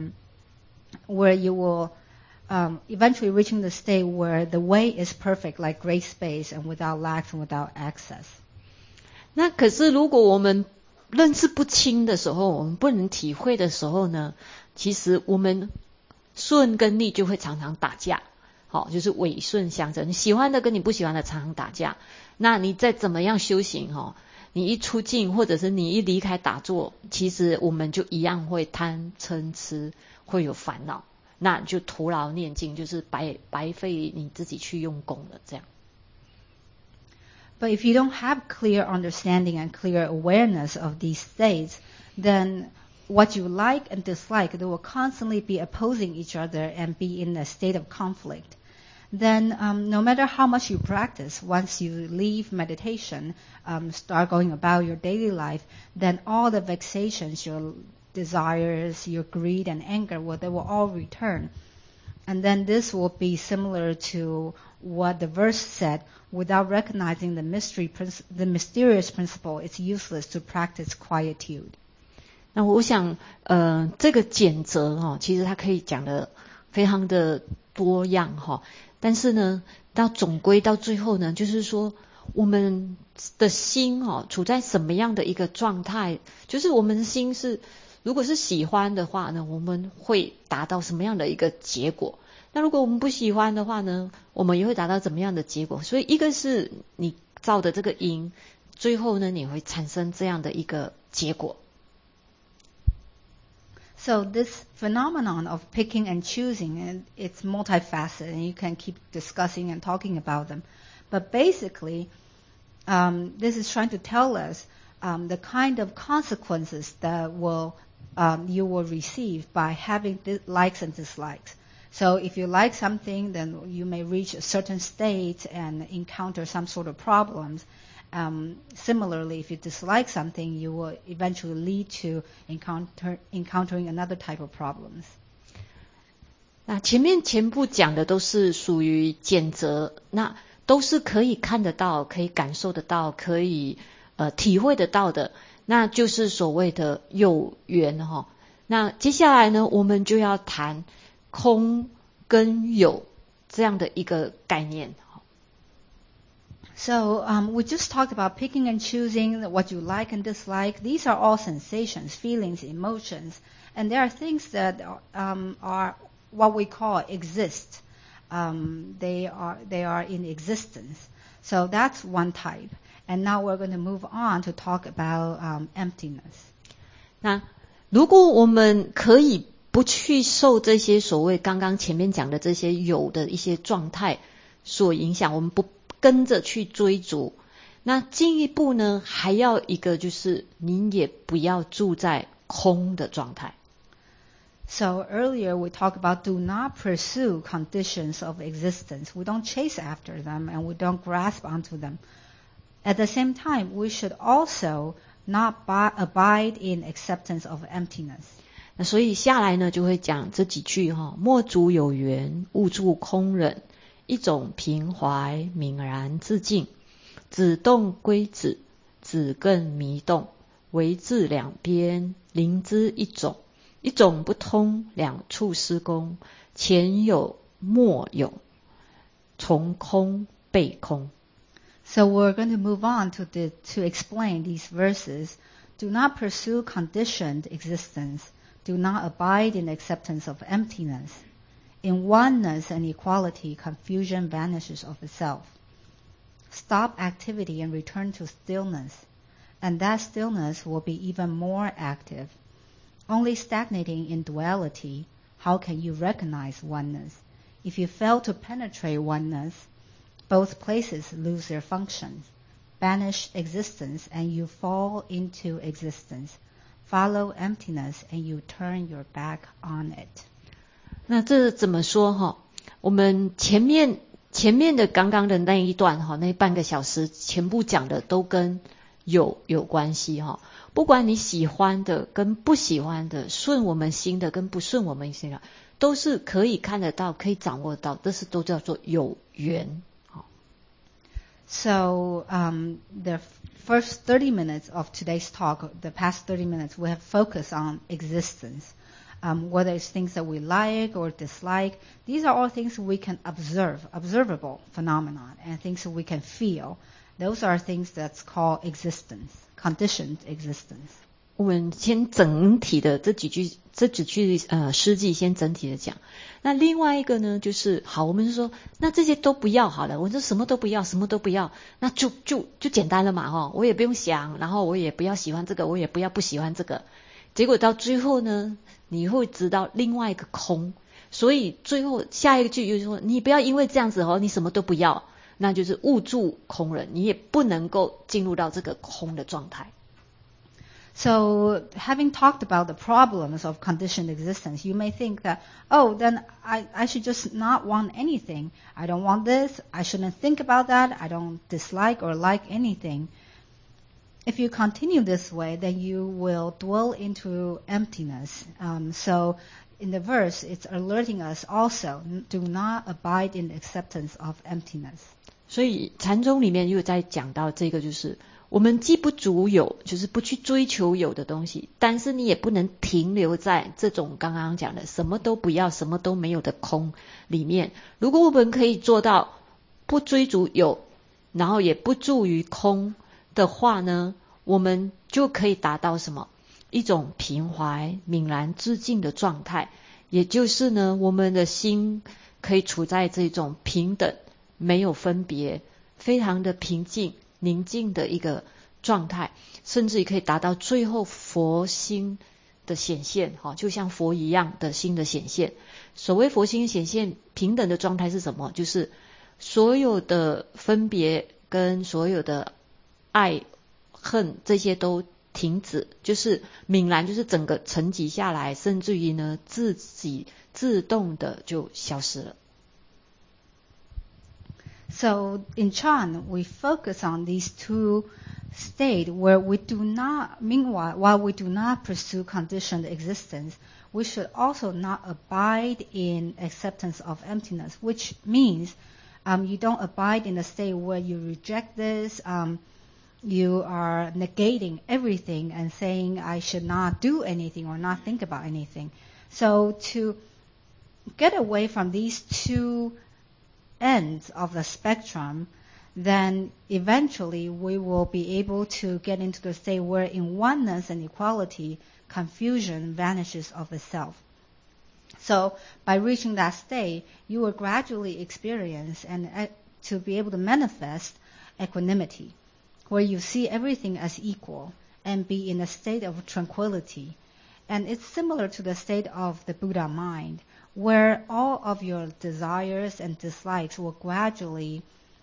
you will eventually reaching the state where the way is perfect, like great space and without lacks and without excess. 那可是如果我们认识不清的时候，我们不能体会的时候呢，其实我们顺跟逆就会常常打架，好，就是违顺相争，你喜欢的跟你不喜欢的常常打架。那你再怎么样修行，你一出境或者是你一离开打坐，其实我们就一样会贪嗔痴，会有烦恼，那就徒劳念经，就是白费你自己去用功了这样。 But if you don't have clear understanding and clear awareness of these states, then what you like and dislike, they will constantly be opposing each other and be in a state of conflict. Then no matter how much you practice, once you leave meditation, start going about your daily life, then all the vexations, your desires, your greed and anger, they will all return. And then this will be similar to what the verse said, without recognizing the mysterious principle, it's useless to practice quietude. 那我想这个检则其实它可以讲的非常的多样但是呢到总归到最后呢，就是说我们的心处在什么样的一个状态，就是我们的心是如果是喜欢的话呢，我们会达到什么样的一个结果，那如果我们不喜欢的话呢，我们也会达到怎么样的结果。所以一个是你造的这个因，最后呢你会产生这样的一个结果。 So this phenomenon of picking and choosing, it's multifaceted, and you can keep discussing and talking about them. But basically, this is trying to tell us the kind of consequences that you will receive by having likes and dislikes. So if you like something, then you may reach a certain state and encounter some sort of problems. Similarly, if you dislike something, you will eventually lead to encountering another type of problems. 那前部讲的都是属于检则，那都是可以看得到、可以感受得到、可以体会得到的，那就是所谓的有缘那接下来呢，我们就要谈空跟有这样的一个概念。 So we just talked about picking and choosing what you like and dislike. These are all sensations, feelings, emotions, and there are things that are what we call exist. They are in existence. So that's one type. And now we're going to move on to talk about emptiness. 那如果我们可以不去受这些所谓刚刚前面讲的这些有的一些状态所影响，我们不跟着去追逐，那进一步呢还要一个就是您也不要住在空的状态。 So earlier we talked about do not pursue conditions of existence. We don't chase after them and we don't grasp onto them. At the same time, we should also not abide in acceptance of emptiness. 那所以下来呢就会讲这几句莫逐有缘，勿住空忍，一种平怀，泯然自净，止动归止，止更迷动，唯至两边，灵之一种，一种不通，两处施工，前有末有，从空背空。 So we're going to move on to explain these verses. Do not pursue conditioned existence. Do not abide in acceptance of emptiness. In oneness and equality, confusion vanishes of itself. Stop activity and return to stillness, and that stillness will be even more active. Only stagnating in duality, how can you recognize oneness? If you fail to penetrate oneness, both places lose their functions. Banish existence and you fall into existence. Follow emptiness and you turn your back on it. 那这怎么说哈？我们前面的刚刚的那一段哈，那半个小时全部讲的都跟有关系哈。不管你喜欢的跟不喜欢的，顺我们心的跟不顺我们心的，都是可以看得到、可以掌握到，这是都叫做有缘。 So the first 30 minutes of today's talk, the past 30 minutes, we have focused on existence. Whether it's things that we like or dislike, these are all things we can observe, observable phenomenon, and things that we can feel. Those are things that's called existence, conditioned existence. 我们先整体的这几句诗句先整体的讲。那另外一个呢，就是好，我们就说那这些都不要好了，我就什么都不要，什么都不要，那就简单了嘛哈，我也不用想，然后我也不要喜欢这个，我也不喜欢这个。结果到最后呢，你会知道另外一个空，所以最后下一句就是说，你不要因为这样子哦，你什么都不要，那就是误住空人，你也不能够进入到这个空的状态。 So having talked about the problems of conditioned existence, you may think that, oh, then I should just not want anything. I don't want this. I shouldn't think about that. I don't dislike or like anything. If you continue this way, then you will dwell into emptiness. So in the verse, it's alerting us also, do not abide in the acceptance of emptiness. 所以禅宗里面又在讲到这个，就是我们既不逐有，就是不去追求有的东西，但是你也不能停留在这种刚刚讲的什么都不要、什么都没有的空里面。如果我们可以做到不追逐有，然后也不住于空的话呢，我们就可以达到什么？一种平怀、泯然自净的状态。也就是呢，我们的心可以处在这种平等、没有分别、非常的平静、宁静的一个状态，甚至也可以达到最后佛心的显现，就像佛一样的心的显现。所谓佛心显现平等的状态是什么？就是所有的分别跟所有的爱恨这些都停止，就是泯然，就是整个沉寂下来，甚至于呢自己自动的就消失了。 So in Chan, we focus on these two states where we do not, meanwhile, while we do not pursue conditioned existence, we should also not abide in acceptance of emptiness, which means you don't abide in a state where you reject this, you are negating everything and saying I should not do anything or not think about anything. So to get away from these two ends of the spectrum, then eventually we will be able to get into the state where in oneness and equality, confusion vanishes of itself. So by reaching that state, you will gradually experience and to be able to manifest equanimity, where you see everything as equal and be in a state of tranquility. And it's similar to the state of the Buddha mind, where all of your desires and dislikes will gradually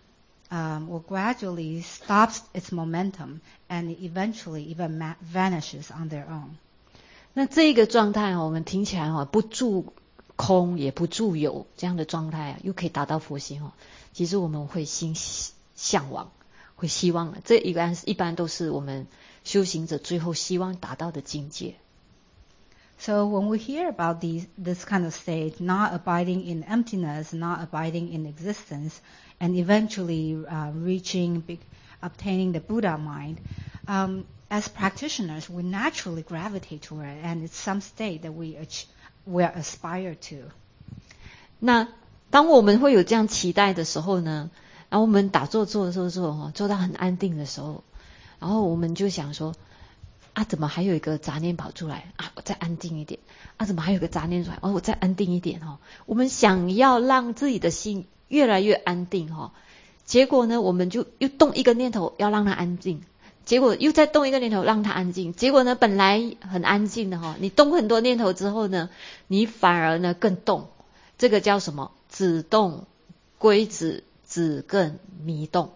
stop its momentum and eventually even vanishes on their own. 那这个状态我们听起来不住空也不住有这样的状态又可以达到佛心其实我们会心向往，会希望，这一般都是我们修行者最后希望达到的境界。 So when we hear about this kind of state, not abiding in emptiness, not abiding in existence, and eventually obtaining the Buddha mind, as practitioners, we naturally gravitate toward it, and it's some state that we aspire to. 那当我们会有这样期待的时候呢，然后我们打坐的时候做到很安定的时候，然后我们就想说， 啊，怎么还有一个杂念跑出来啊？我再安静一点啊，怎么还有一个杂念出来？哦，我再安定一点哦。我们想要让自己的心越来越安定哦，结果呢，我们就又动一个念头要让它安静，结果又再动一个念头让它安静，结果呢，本来很安静的哈，你动很多念头之后呢，你反而呢更动，这个叫什么？止动归止，止更迷动。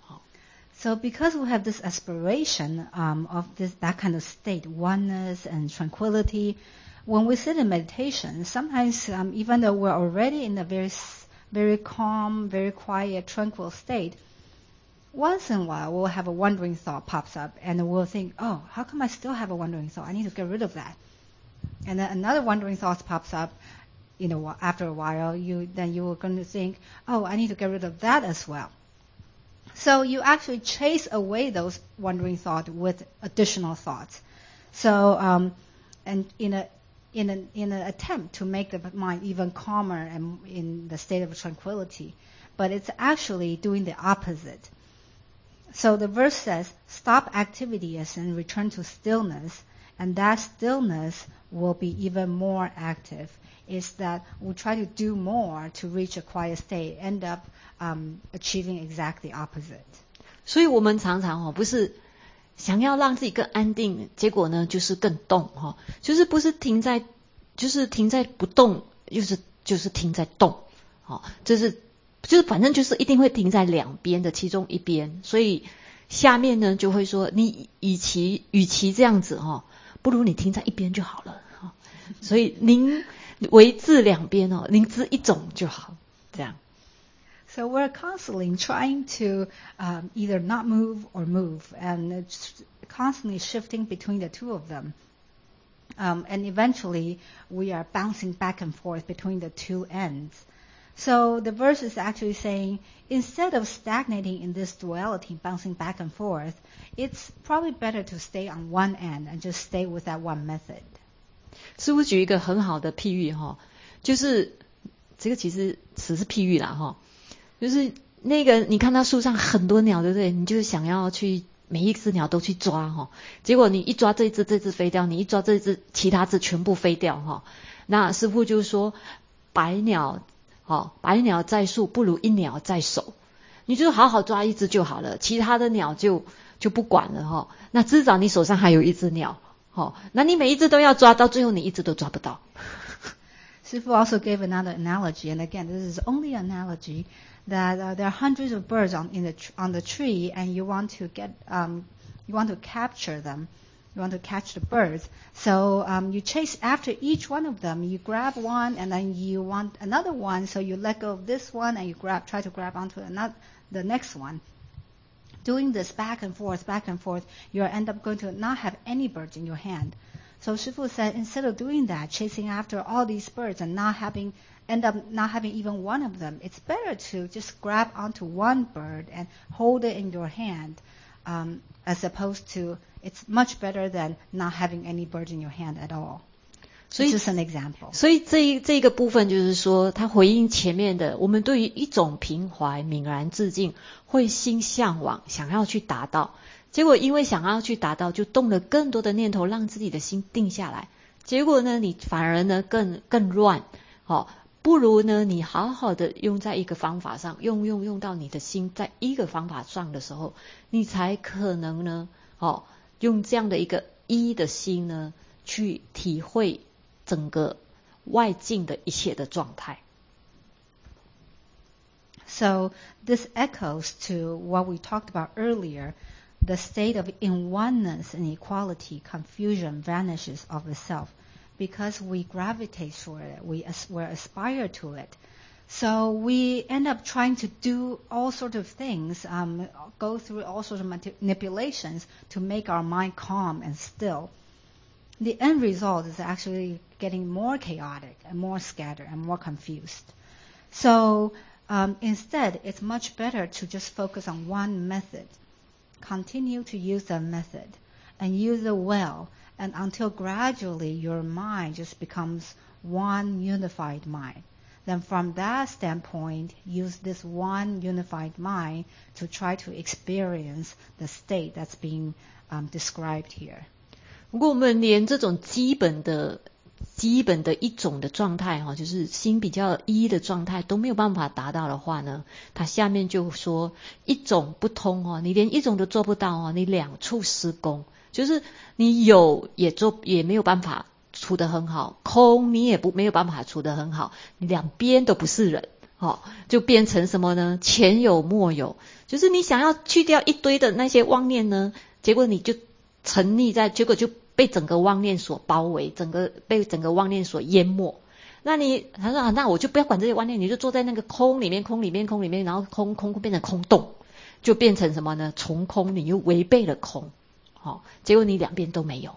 So because we have this aspiration of that kind of state, oneness and tranquility, when we sit in meditation, sometimes even though we're already in a very calm, very quiet, tranquil state, once in a while we'll have a wandering thought pops up, and we'll think, oh, how come I still have a wandering thought? I need to get rid of that. And then another wandering thought pops up. After a while, you are going to think, oh, I need to get rid of that as well. So you actually chase away those wandering thoughts with additional thoughts. So, and in an attempt to make the mind even calmer and in the state of tranquility, but it's actually doing the opposite. So the verse says, stop activities and return to stillness, and that stillness will be even more active. Is that we try to do more to reach a quiet state, end up achieving exactly opposite. 所以我们常常不是想要让自己更安定，结果呢就是更动就是不是停在不动，就是停在动就是反正就是一定会停在两边的其中一边，所以下面呢就会说你与其这样子不如你停在一边就好了所以您为治两边您治一种就好，这样。 So we're constantly trying to either not move or move, and it's constantly shifting between the two of them. And eventually we are bouncing back and forth between the two ends. So the verse is actually saying, instead of stagnating in this duality, bouncing back and forth, it's probably better to stay on one end and just stay with that one method. 师父举一个很好的譬喻就是这个其实只是譬喻啦就是那个你看到树上很多鸟对不对，你就想要去每一只鸟都去抓结果你一抓这只飞掉，你一抓这只其他只全部飞掉那师父就说百鸟在树不如一鸟在手，你就好好抓一只就好了，其他的鸟就不管了那至少你手上还有一只鸟那你每一只都要抓，到最后你一只都抓不到。 Sifu also gave another analogy, and again, this is only an analogy, that there are hundreds of birds on the tree, and you want to capture them. You want to catch the birds. So you chase after each one of them. You grab one, and then you want another one, so you let go of this one, and you try to grab onto the next one. Doing this back and forth, you end up going to not have any birds in your hand. So Shifu said, instead of doing that, chasing after all these birds and end up not having even one of them, it's better to just grab onto one bird and hold it in your hand, as opposed to, it's much better than not having any birds in your hand at all. So it's just an example. 所以这个部分就是说，他回应前面的，我们对于一种平怀、泯然自尽，会心向往，想要去达到，结果因为想要去达到，就动了更多的念头，让自己的心定下来。结果呢，你反而呢更乱，不如呢你好好的用在一个方法上，用到你的心在一个方法上的时候，你才可能呢，用这样的一个一的心呢，去体会整个外境的一切的状态。 So this echoes to what we talked about earlier. The state of in oneness and equality, confusion vanishes of itself because we gravitate toward it, we aspire to it. So we end up trying to do all sorts of things, go through all sorts of manipulations to make our mind calm and still. The end result is actually getting more chaotic and more scattered and more confused. So instead, it's much better to just focus on one method. Continue to use that method and use it well, and until gradually your mind just becomes one unified mind. Then from that standpoint, use this one unified mind to try to experience the state that's being described here. 如果我们连这种基本的一种的状态哈，就是心比较一的状态都没有办法达到的话呢，他下面就说一种不通哦，你连一种都做不到哦，你两处施工，就是你有也没有办法处得很好，空你也没有办法处得很好，你两边都不是人哦，就变成什么呢？前有末有，就是你想要去掉一堆的那些妄念呢，结果你就沉溺在，结果就被整个妄念所包围，被整个妄念所淹没。那他说那我就不要管这些妄念，你就坐在那个空里面，然后空变成空洞，就变成什么呢？从空你又违背了空，结果你两边都没有。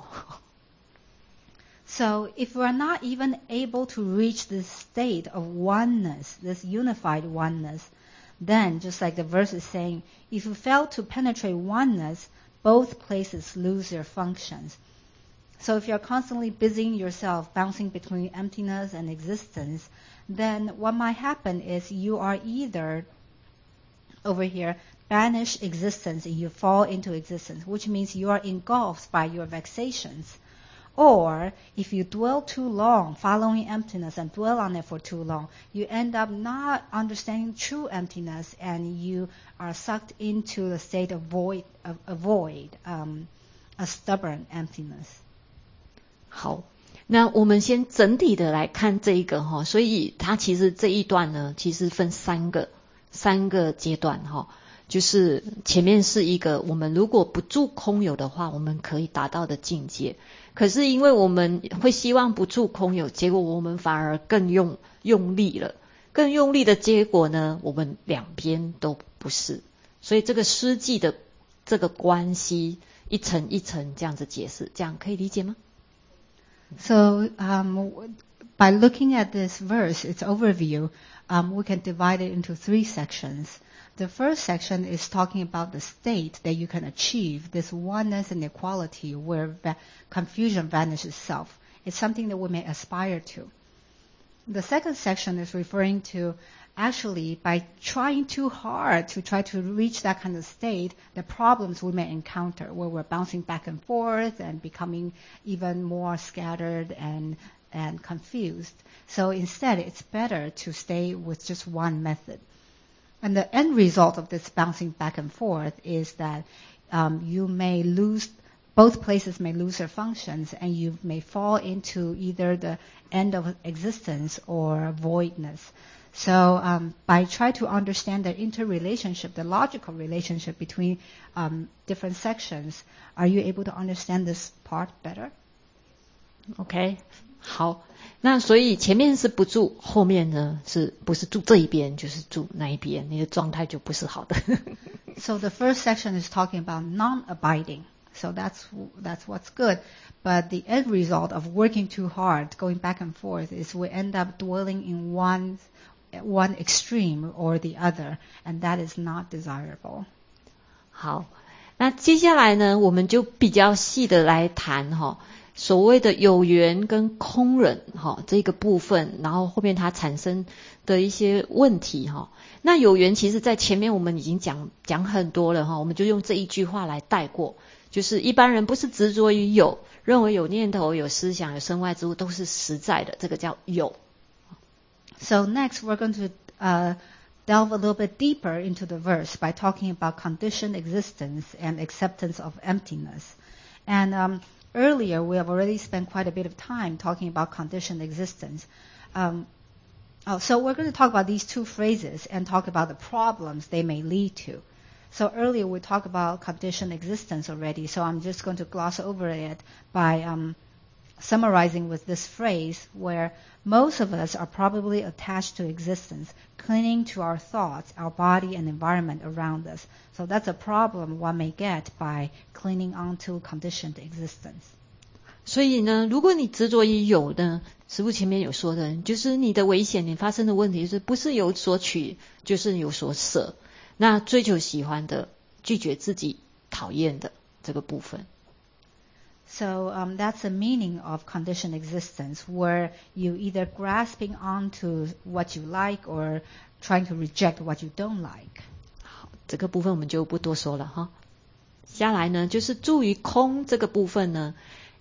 So if we are not even able to reach this state of oneness, this unified oneness, then just like the verse is saying, if you fail to penetrate oneness, both places lose their functions. So if you're constantly busying yourself, bouncing between emptiness and existence, then what might happen is you are either, over here, banish existence and you fall into existence, which means you are engulfed by your vexations. Or if you dwell too long following emptiness and dwell on it for too long, you end up not understanding true emptiness and you are sucked into the state of void, a stubborn emptiness. 好，那我们先整体的来看这一个哈，所以它其实这一段呢，其实分三个阶段哈，就是前面是一个我们如果不住空有的话，我们可以达到的境界。可是因为我们会希望不住空有，结果我们反而更用力了，更用力的结果呢，我们两边都不是。所以这个实际的这个关系一层一层这样子解释，这样可以理解吗？ So by looking at this verse, its overview, we can divide it into three sections. The first section is talking about the state that you can achieve, this oneness and equality where confusion vanishes self. It's something that we may aspire to. The second section is referring to actually by trying too hard to try to reach that kind of state, the problems we may encounter where we're bouncing back and forth and becoming even more scattered and confused. So instead, it's better to stay with just one method. And the end result of this bouncing back and forth is that you may lose, both places may lose their functions and you may fall into either the end of existence or voidness. So by trying to understand the interrelationship, the logical relationship between different sections, are you able to understand this part better? OK, 好，那所以前面是不住，后面呢是不是住这一边就是住那一边，你的状态就不是好的。 So the first section is talking about non-abiding. So that's what's good. But the end result of working too hard, going back and forth, is we end up dwelling in one extreme or the other, and that is not desirable. 好，那接下来呢，我们就比较细的来谈哈。所谓的有缘跟空人这个部分，然后后面它产生的一些问题那有缘其实在前面我们已经讲很多了我们就用这一句话来带过，就是一般人不是执着于有，认为有念头、有思想、有身外之物都是实在的，这个叫有。 So next we're going to delve a little bit deeper into the verse by talking about conditioned existence and acceptance of emptiness. And earlier, we have already spent quite a bit of time talking about conditioned existence. So we're going to talk about these two phrases and talk about the problems they may lead to. So earlier we talked about conditioned existence already, so I'm just going to gloss over it by summarizing with this phrase where most of us are probably attached to existence, clinging to our thoughts, our body, and environment around us. So that's a problem one may get by clinging onto conditioned existence. 所以呢，如果你执着于有呢，师父前面有说的，就是你的危险，你发生的问题就是不是有所取，就是有所舍。那追求喜欢的，拒绝自己讨厌的这个部分。 So that's the meaning of conditioned existence, where you either grasping onto what you like or trying to reject what you don't like. 好，这个部分我们就不多说了哈。下来呢，就是住于空这个部分呢，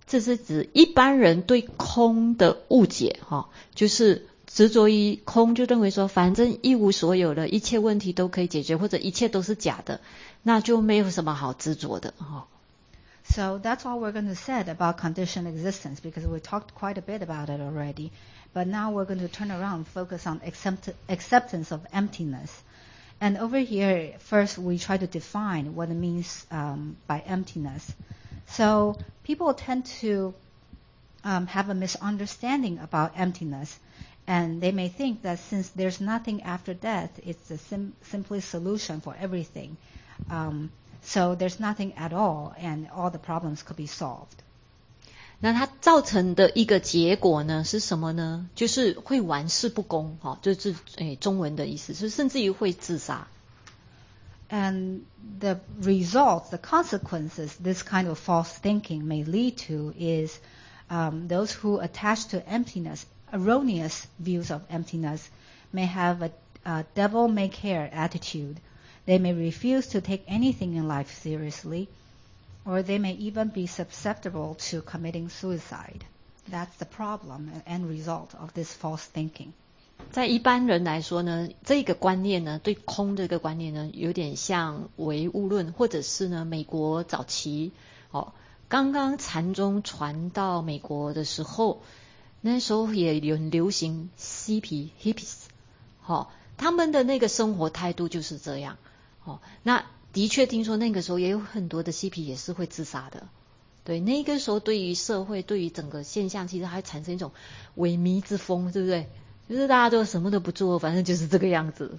这是指一般人对空的误解就是执着于空，就认为说反正一无所有了，一切问题都可以解决，或者一切都是假的，那就没有什么好执着的 So that's all we're going to say about conditioned existence, because we talked quite a bit about it already. But now we're going to turn around and focus on acceptance of emptiness. And over here, first we try to define what it means by emptiness. So people tend to have a misunderstanding about emptiness. And they may think that since there's nothing after death, it's a simply solution for everything. So there's nothing at all, and all the problems could be solved. 那它造成的一个结果呢是什么呢？就是会玩世不恭就是中文的意思，是甚至于会自杀。 And the results, the consequences this kind of false thinking may lead to is those who attach to emptiness, erroneous views of emptiness, may have a devil-may-care attitude. They may refuse to take anything in life seriously, or they may even be susceptible to committing suicide. That's the problem and result of this false thinking. 在一般人来说呢，这个观念呢，对空这个观念呢，有点像唯物论，或者是呢，美国早期刚刚禅宗传到美国的时候，那时候也有流行嬉皮 hippies，他们的那个生活态度就是这样。那的确听说那个时候也有很多的嬉皮也是会自杀的。对，那个时候对于社会，对于整个现象，其实还产生一种萎靡之风，对不对？就是大家都什么都不做，反正就是这个样子。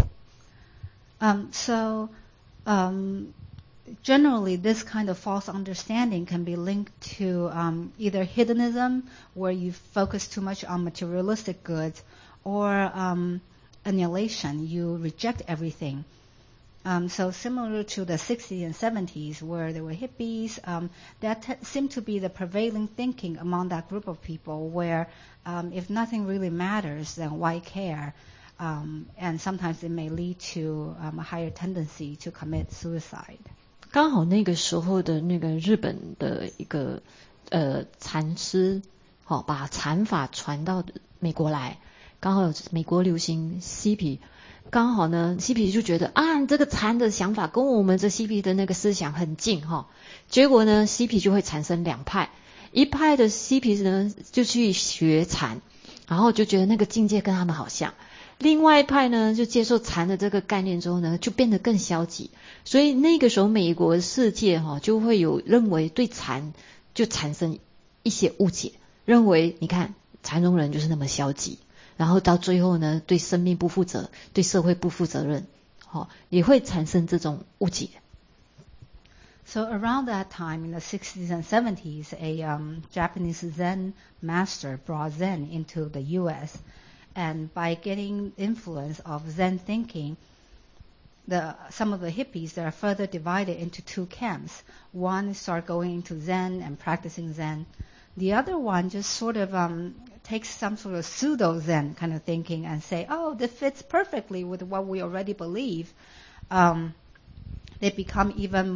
Generally, this kind of false understanding can be linked to either hedonism, where you focus too much on materialistic goods, or annihilation, you reject everything. So similar to the 60s and 70s, where there were hippies, that seemed to be the prevailing thinking among that group of people, where if nothing really matters, then why care? And sometimes it may lead to a higher tendency to commit suicide. 刚好那个时候的那个日本的一个禅师把禅法传到美国来，刚好美国流行嬉皮，刚好呢嬉皮就觉得这个禅的想法跟我们这嬉皮的那个思想很近结果呢嬉皮就会产生两派，一派的嬉皮呢就去学禅，然后就觉得那个境界跟他们好像，另外一派呢就接受禅的这个概念之后呢就变得更消极，所以那个时候美国世界就会有认为对禅就产生一些误解，认为你看禅宗人就是那么消极，然后到最后呢对生命不负责，对社会不负责任也会产生这种误解。 So around that time, in the 60s and 70s, a Japanese Zen master brought Zen into the U.S. And by getting influence of Zen thinking, some of the hippies that are further divided into two camps. One start going into Zen and practicing Zen. The other one just sort of takes some sort of pseudo-Zen kind of thinking and say, this fits perfectly with what we already believe. They become even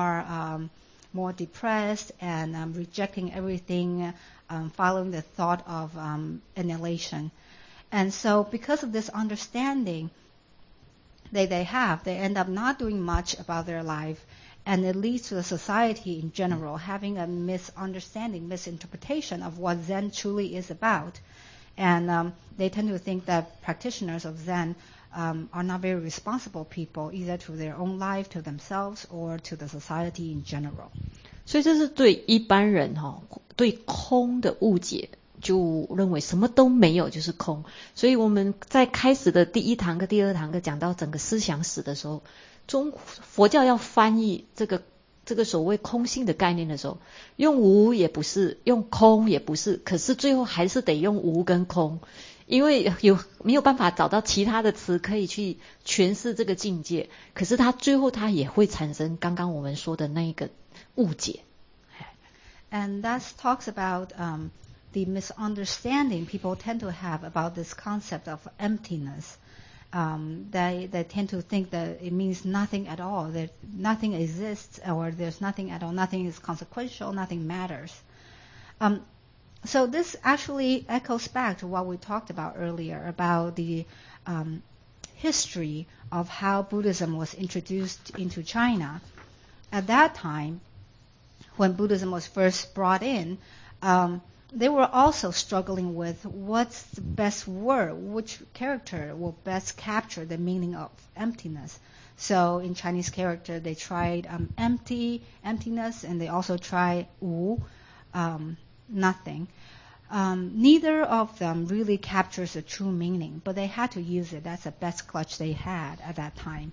more depressed and rejecting everything, following the thought of annihilation. And so because of this understanding they end up not doing much about their life, and it leads to the society in general having a misunderstanding, misinterpretation of what Zen truly is about. And they tend to think that practitioners of Zen are not very responsible people, either to their own life, to themselves, or to the society in general. 所以这是对一般人对空的误解，就认为什么都没有就是空。所以我们在开始的第一堂课、第二堂课讲到整个思想史的时候，佛教要翻译这个所谓空性的概念的时候，用无也不是，用空也不是，可是最后还是得用无跟空，因为没有办法找到其他的词可以去诠释这个境界，可是它最后它也会产生刚刚我们说的那一个误解。 And that talks about the misunderstanding people tend to have about this concept of emptiness. They tend to think that it means nothing at all, that nothing exists, or there's nothing at all, nothing is consequential, nothing matters. So this actually echoes back to what we talked about earlier about the history of how Buddhism was introduced into China. At that time, when Buddhism was first brought in, they were also struggling with what's the best word, which character will best capture the meaning of emptiness. So in Chinese character, they tried emptiness, and they also tried wu, nothing. Neither of them really captures the true meaning, but they had to use it. That's the best clutch they had at that time.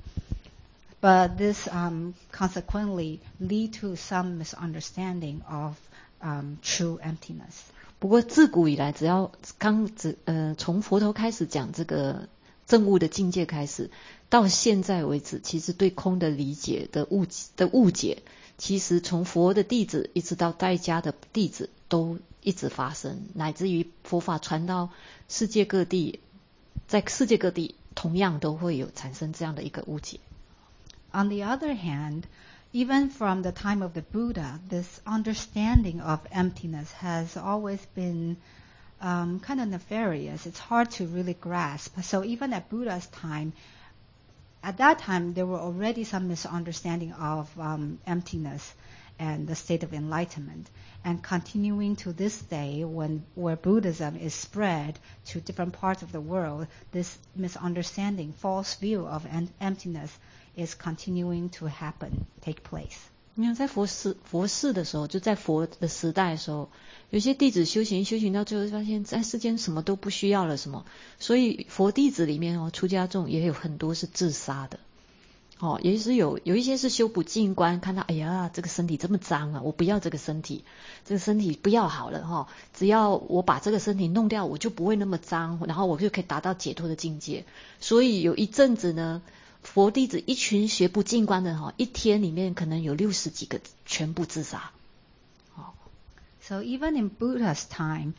But this consequently lead to some misunderstanding of true emptiness. 不过自古以来，只要从佛陀开始讲这个证悟的境界开始，到现在为止，其实对空的理解的误解，其实从佛的弟子一直到在家的弟子都一直发生，乃至于佛法传到世界各地，在世界各地同样都会有产生这样的一个误解。 On the other hand, even from the time of the Buddha, this understanding of emptiness has always been kind of nefarious. It's hard to really grasp. So even at Buddha's time, at that time, there were already some misunderstanding of emptiness and the state of enlightenment. And continuing to this day, where Buddhism is spread to different parts of the world, this misunderstanding, false view of emptiness is continuing to take place. 你看，在佛世的时候，就在佛的时代的时候，有些弟子修行到最后发现，在世间什么都不需要了，什么，所以佛弟子里面出家众也有很多是自杀的。也是有一些是修补净观，看到哎呀这个身体这么脏啊，我不要这个身体，这个身体不要好了只要我把这个身体弄掉，我就不会那么脏，然后我就可以达到解脱的境界。所以有一阵子呢，佛弟子一群学不净观的一天里面可能有60几个全部自杀。 So even in Buddha's time,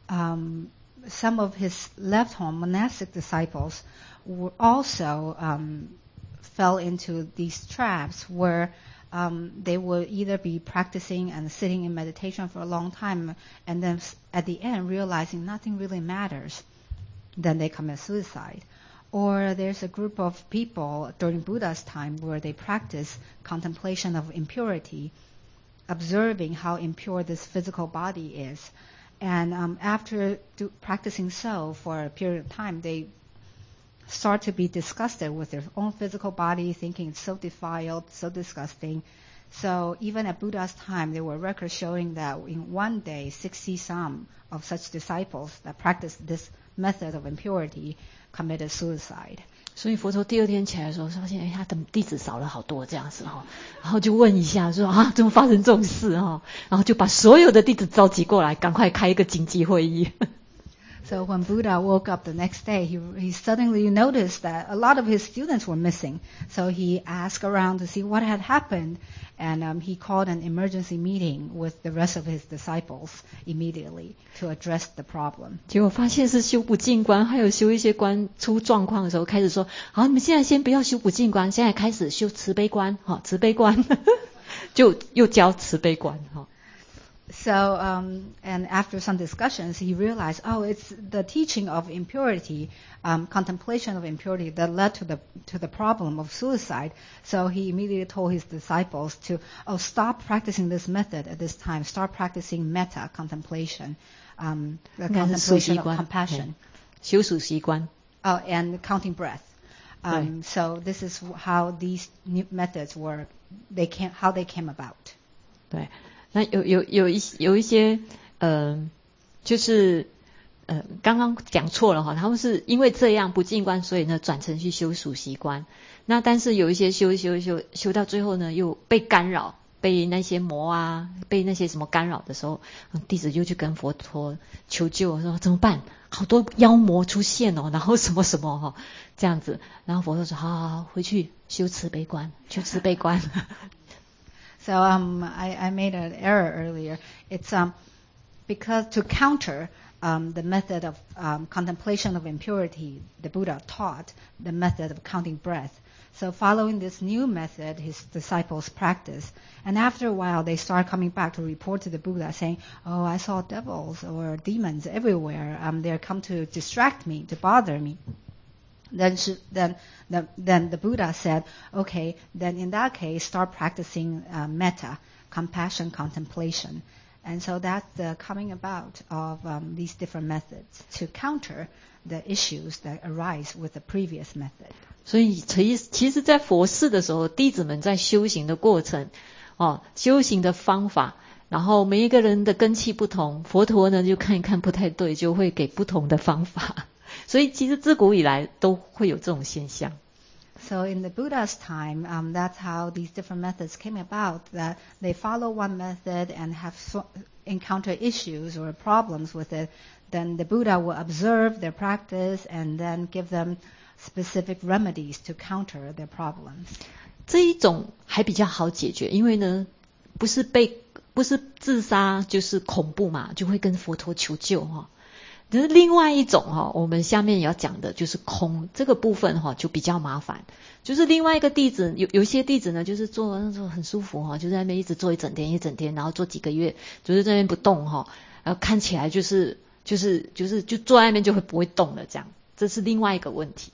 some of his left home monastic disciples were also fell into these traps where they would either be practicing and sitting in meditation for a long time, and then at the end realizing nothing really matters, then they commit suicide. Or there's a group of people during Buddha's time where they practice contemplation of impurity, observing how impure this physical body is. And after practicing so for a period of time, they start to be disgusted with their own physical body, thinking it's so defiled, so disgusting. So even at Buddha's time, there were records showing that in one day, 60-some of such disciples that practiced this method of impurity committed suicide. 所以佛陀第二天起来的时候，发现他的弟子少了好多这样子然后就问一下说怎么发生这种事然后就把所有的弟子召集过来，赶快开一个紧急会议。 So when Buddha woke up the next day, he suddenly noticed that a lot of his students were missing. So he asked around to see what had happened, and he called an emergency meeting with the rest of his disciples immediately to address the problem. 结果发现是修补净观，还有修一些观出状况的时候，开始说好，你们现在先不要修补净观，现在开始修慈悲观，慈悲观就又教慈悲观 So, and after some discussions, he realized, it's the teaching of impurity, contemplation of impurity that led to the problem of suicide. So he immediately told his disciples to, stop practicing this method at this time. Start practicing metta contemplation, the contemplation of compassion. 修数息观. And counting breath. So this is how these new methods were. How they came about. 对。那有一些就是刚刚讲错了他们是因为这样不净观，所以呢转成去修数息观。那但是有一些修到最后呢，又被干扰，被那些魔被那些什么干扰的时候，弟子就去跟佛陀求救，说怎么办？好多妖魔出现然后什么什么这样子。然后佛陀说好，回去修慈悲观，修慈悲观。 So I made an error earlier. It's because to counter the method of contemplation of impurity, the Buddha taught the method of counting breath. So following this new method, his disciples practice. And after a while, they start coming back to report to the Buddha saying, oh, I saw devils or demons everywhere. They come to distract me, to bother me. Then the Buddha said, okay, then in that case, start practicing metta, compassion, contemplation. And so that's the coming about of these different methods to counter the issues that arise with the previous method. 所以其实在佛事的时候，弟子们在修行的过程，修行的方法，然后每一个人的根器不同，佛陀呢就看一看不太对，就会给不同的方法。所以其实自古以来都会有这种现象。 So in the Buddha's time, that's how these different methods came about, that they follow one method and have encounter issues or problems with it. Then the Buddha will observe their practice and then give them specific remedies to counter their problems. 这一种还比较好解决，因为呢，不是自杀就是恐怖嘛，就会跟佛陀求救哈。可是另外一种哈，我们下面要讲的就是空这个部分哈，就比较麻烦。就是另外一个弟子，有一些弟子呢，就是做那种很舒服哈，就在那边一直做一整天，然后做几个月，就是在那边不动哈，然后看起来就坐在那边就会不会动了这样，这是另外一个问题。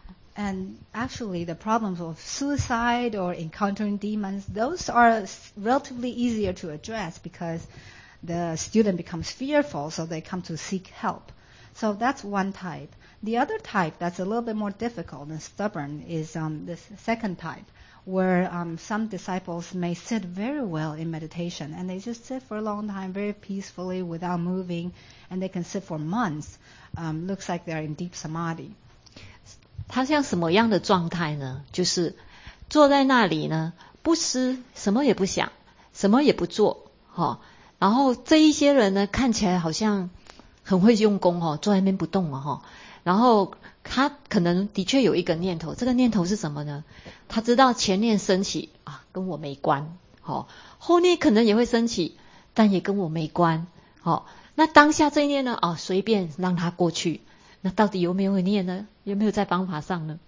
And actually, the problems of suicide or encountering demons, those are relatively easier to address because the student becomes fearful, so they come to seek help. So that's one type. The other type that's a little bit more difficult and stubborn is this second type, where some disciples may sit very well in meditation, and they just sit for a long time very peacefully without moving, and they can sit for months. Looks like they're in deep samadhi. 他像什么样的状态呢？就是坐在那里呢，不思，什么也不想，什么也不做，然后这一些人呢，看起来好像很会用功坐在那边不动然后他可能的确有一个念头，这个念头是什么呢？他知道前念升起跟我没关，后念可能也会升起，但也跟我没关，那当下这一念呢，随便让它过去。那到底有没有念呢？有没有在方法上呢？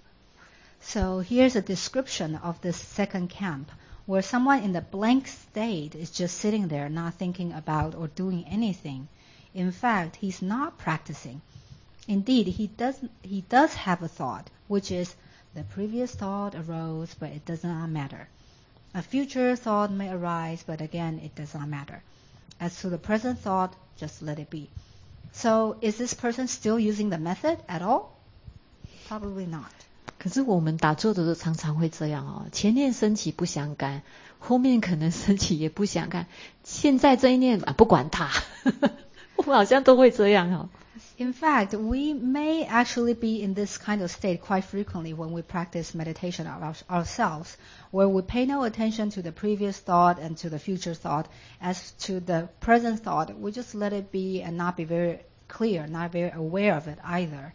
So here's a description of this second camp, where someone in the blank state is just sitting there, not thinking about or doing anything. In fact, he's not practicing. Indeed, he does have a thought, which is the previous thought arose, but it does not matter. A future thought may arise, but again, it does not matter. As to the present thought, just let it be. So is this person still using the method at all? Probably not. 可是我们打坐的时候常常会这样前念升起不相干，后面可能升起也不相干，现在这一念不管它我们好像都会这样 In fact, we may actually be in this kind of state quite frequently when we practice meditation ourselves, where we pay no attention to the previous thought and to the future thought. As to the present thought, we just let it be and not be very clear, not very aware of it either.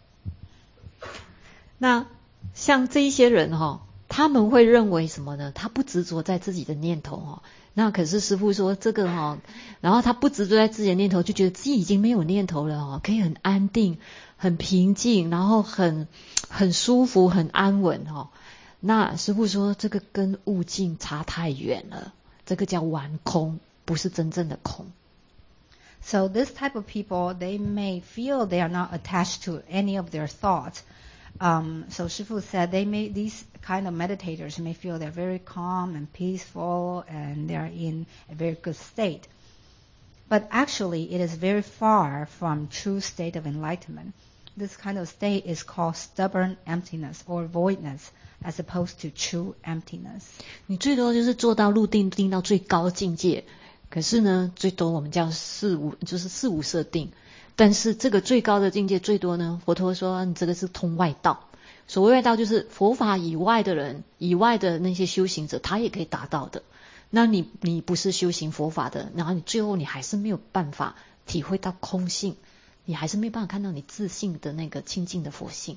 那像这一些人他们会认为什么呢？他不执着在自己的念头那可是师父说这个然后他不执着在自己的念头，就觉得自己已经没有念头了可以很安定很平静，然后很舒服很安稳那师父说这个跟悟境差太远了，这个叫玩空，不是真正的空。 So this type of people, they may feel they are not attached to any of their thoughts. So Shifu said these kind of meditators may feel they're very calm and peaceful and they're in a very good state. But actually it is very far from true state of enlightenment. This kind of state is called stubborn emptiness or voidness as opposed to true emptiness. 你最多就是做到入定，定到最高境界，可是呢最多我们叫四无色定。但是这个最高的境界最多呢，佛陀说你这个是通外道。所谓外道就是佛法以外的人，以外的那些修行者，他也可以达到的。那你不是修行佛法的，然后你最后你还是没有办法体会到空性，你还是没有办法看到你自性的那个清净的佛性。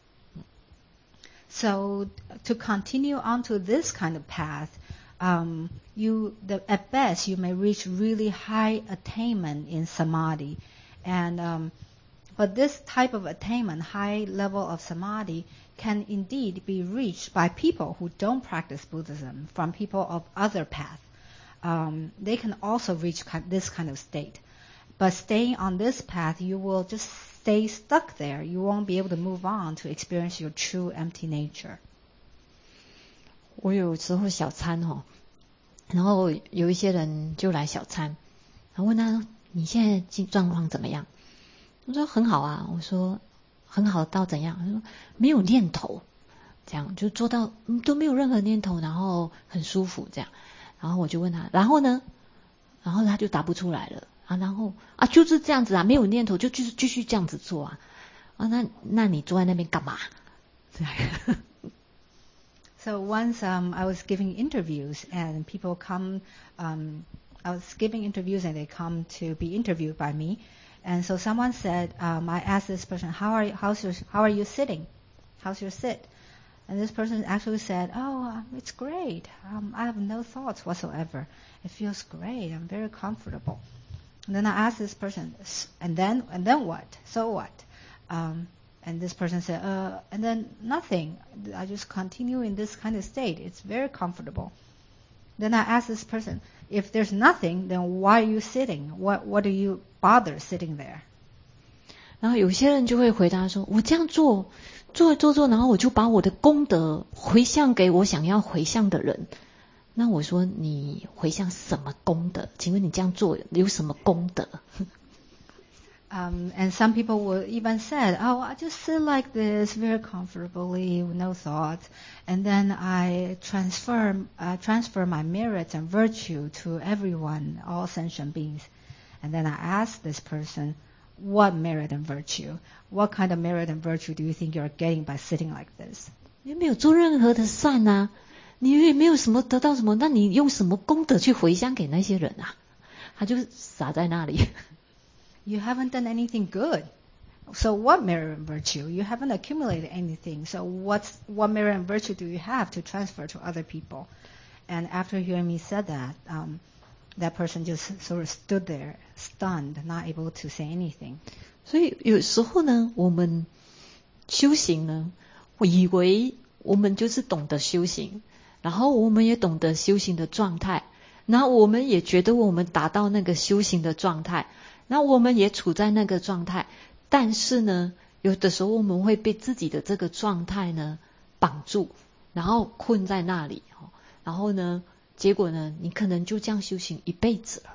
So to continue onto this kind of path, at best you may reach really high attainment in samadhi. And But this type of attainment, high level of samadhi, can indeed be reached by people who don't practice Buddhism, from people of other paths. They can also reach this kind of state. But staying on this path, you will just stay stuck there. You won't be able to move on to experience your true empty nature. 我有时候小餐哦，然后有一些人就来小餐，然后问他你现在状况怎么样？我说很好啊，我说很好到怎样？他说没有念头，这样就做到都没有任何念头，然后很舒服这样。然后我就问他，然后呢？然后他就答不出来了啊。然后啊就是这样子啊，没有念头就继续这样子做啊。啊那你坐在那边干嘛？这样。 So once I was giving interviews and people come, I was giving interviews and they come to be interviewed by me. And so someone said, I asked this person, how are you sitting? How's your sit? And this person actually said, it's great. I have no thoughts whatsoever. It feels great. I'm very comfortable. And then I asked this person, and then what? So what? And this person said, and then nothing. I just continue in this kind of state. It's very comfortable. Then I asked this person, if there's nothing, then why are you sitting? What do you bother sitting there? 然后有些人就会回答说，我这样做，然后我就把我的功德回向给我想要回向的人。那我说你回向什么功德？请问你这样做有什么功德？ And some people will even said, I just sit like this very comfortably with no thoughts, and then I transfer my merits and virtue to everyone, all sentient beings. And then I ask this person, what merit and virtue? What kind of merit and virtue do you think you're getting by sitting like this? 你没有做任何的善啊，你也没有什么得到什么，那你用什么功德去回向给那些人啊？他就傻在那里。 You haven't done anything good. So what merit and virtue? You haven't accumulated anything. So what merit and virtue do you have to transfer to other people? And after hearing me said that, that person just sort of stood there, stunned, not able to say anything. 所以有时候呢，我们修行呢，我以为我们就是懂得修行，然后我们也懂得修行的状态，然后我们也觉得我们达到那个修行的状态。那我们也处在那个状态，但是呢，有的时候我们会被自己的这个状态呢绑住，然后困在那里，然后呢，结果呢，你可能就这样修行一辈子了。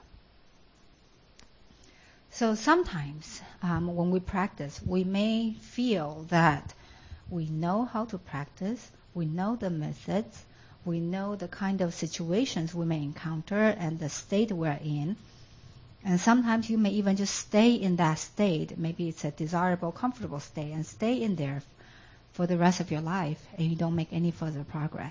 So sometimes when we practice, we may feel that we know how to practice, we know the methods, we know the kind of situations we may encounter and the state we're in. And sometimes you may even just stay in that state. Maybe it's a desirable, comfortable state, and stay in there for the rest of your life, and you don't make any further progress.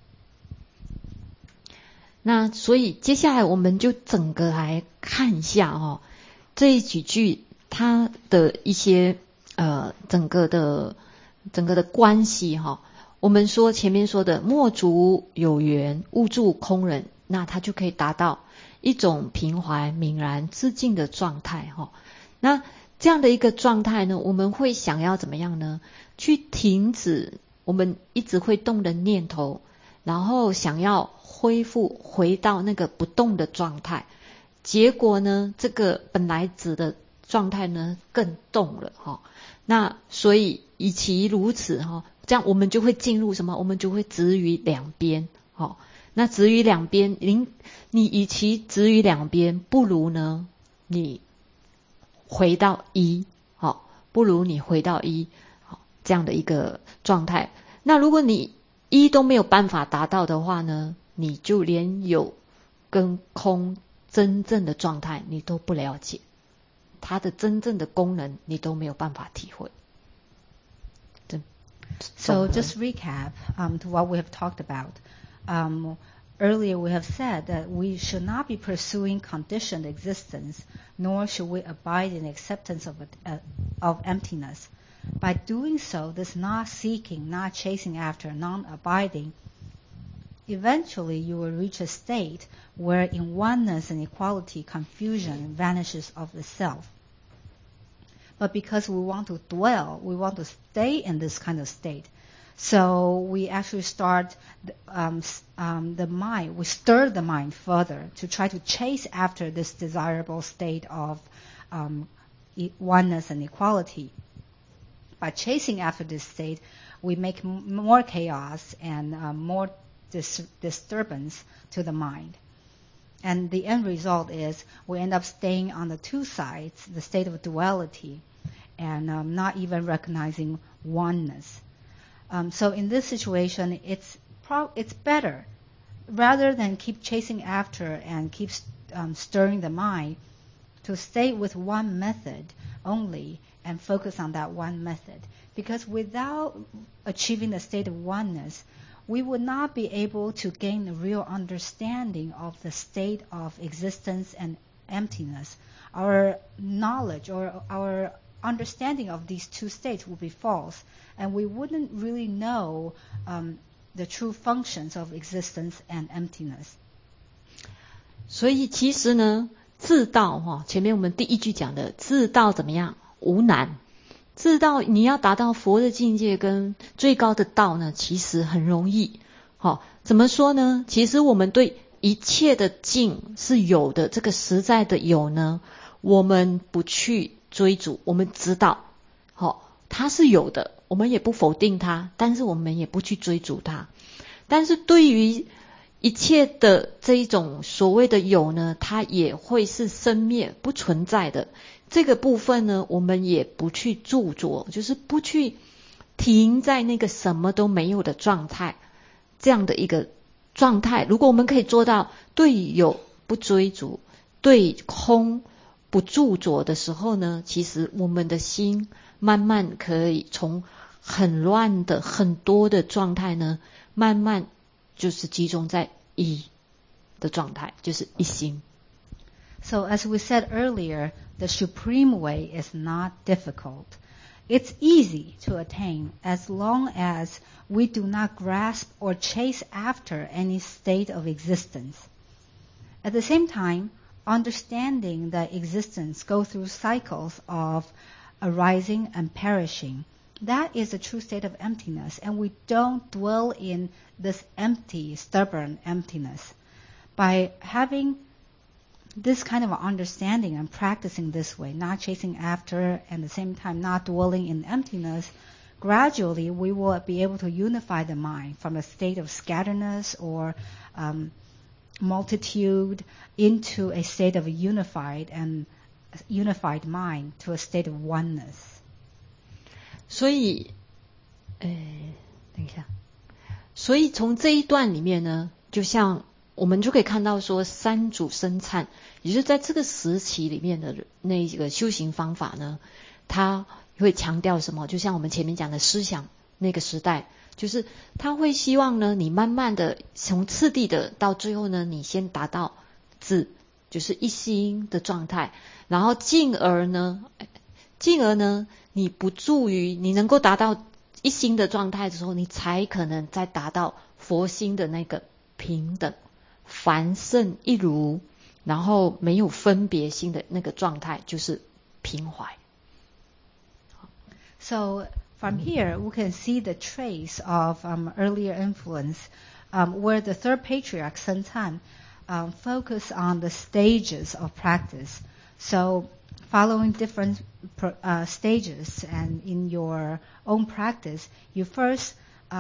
那所以接下来我们就整个来看一下这几句它的一些整个的关系我们说前面说的莫逐有缘，勿住空人，那它就可以达到一种平怀泯然自净的状态那这样的一个状态呢，我们会想要怎么样呢？去停止我们一直会动的念头，然后想要恢复回到那个不动的状态。结果呢，这个本来指的状态呢更动了那所以与其如此这样我们就会进入什么？我们就会执于两边那执于两边，你与其执于两边，不如呢你回到一不如你回到一这样的一个状态。那如果你一都没有办法达到的话呢，你就连有跟空真正的状态你都不了解，它的真正的功能你都没有办法体会。 So just recap to what we have talked about. Earlier we have said that we should not be pursuing conditioned existence, nor should we abide in acceptance of emptiness. By doing so, this not seeking, not chasing after, non-abiding, eventually you will reach a state where in oneness and equality, confusion vanishes of the self. but because we want to dwell, we want to stay in this kind of state. So we actually start the mind, we stir the mind further to try to chase after this desirable state of oneness and equality. By chasing after this state, we make more chaos and more disturbance to the mind. And the end result is we end up staying on the two sides, the state of duality, and not even recognizing oneness. So in this situation, it's better, rather than keep chasing after and keep stirring the mind, to stay with one method only and focus on that one method. Because without achieving the state of oneness, we would not be able to gain a real understanding of the state of existence and emptiness. Our knowledge or our understanding of these two states will be false, and we wouldn't really know the true functions of existence and emptiness. 所以其实呢，自道前面我们第一句讲的自道怎么样？无难。自道你要达到佛的境界跟最高的道呢，其实很容易。怎么说呢？其实我们对一切的境是有的，这个实在的有呢，我们不去追逐，我们知道它是有的，我们也不否定它，但是我们也不去追逐它。但是对于一切的这一种所谓的有呢，它也会是生灭不存在的。这个部分呢，我们也不去著着，就是不去停在那个什么都没有的状态，这样的一个状态。如果我们可以做到对有不追逐，对空不著着的时候呢，其实我们的心慢慢可以从很乱的很多的状态呢，慢慢就是集中在一的状态，就是一心。 So as we said earlier, the supreme way is not difficult. It's easy to attain as long as we do not grasp or chase after any state of existence. At the same time, understanding that existence goes through cycles of arising and perishing, that is a true state of emptiness, and we don't dwell in this empty, stubborn emptiness. By having this kind of understanding and practicing this way, not chasing after and at the same time not dwelling in emptiness, gradually we will be able to unify the mind from a state of scatteredness or multitude into a state of a unified mind, to a state of oneness. 所以等一下，所以从这一段里面呢，就像我们就可以看到说三祖生忏，也就是在这个时期里面的那个修行方法呢，他会强调什么？就像我们前面讲的思想那个时代，就是他会希望呢，你慢慢的从次第的到最后呢，你先达到自，就是一心的状态，然后进而呢，你不助于你能够达到一心的状态的时候，你才可能再达到佛心的那个平等。凡圣一如，然后没有分别心的那个状态，就是平怀。 So from here, we can see the trace of earlier influence, where the third patriarch, Sun Tan, focused on the stages of practice. So following different stages, and in your own practice, you first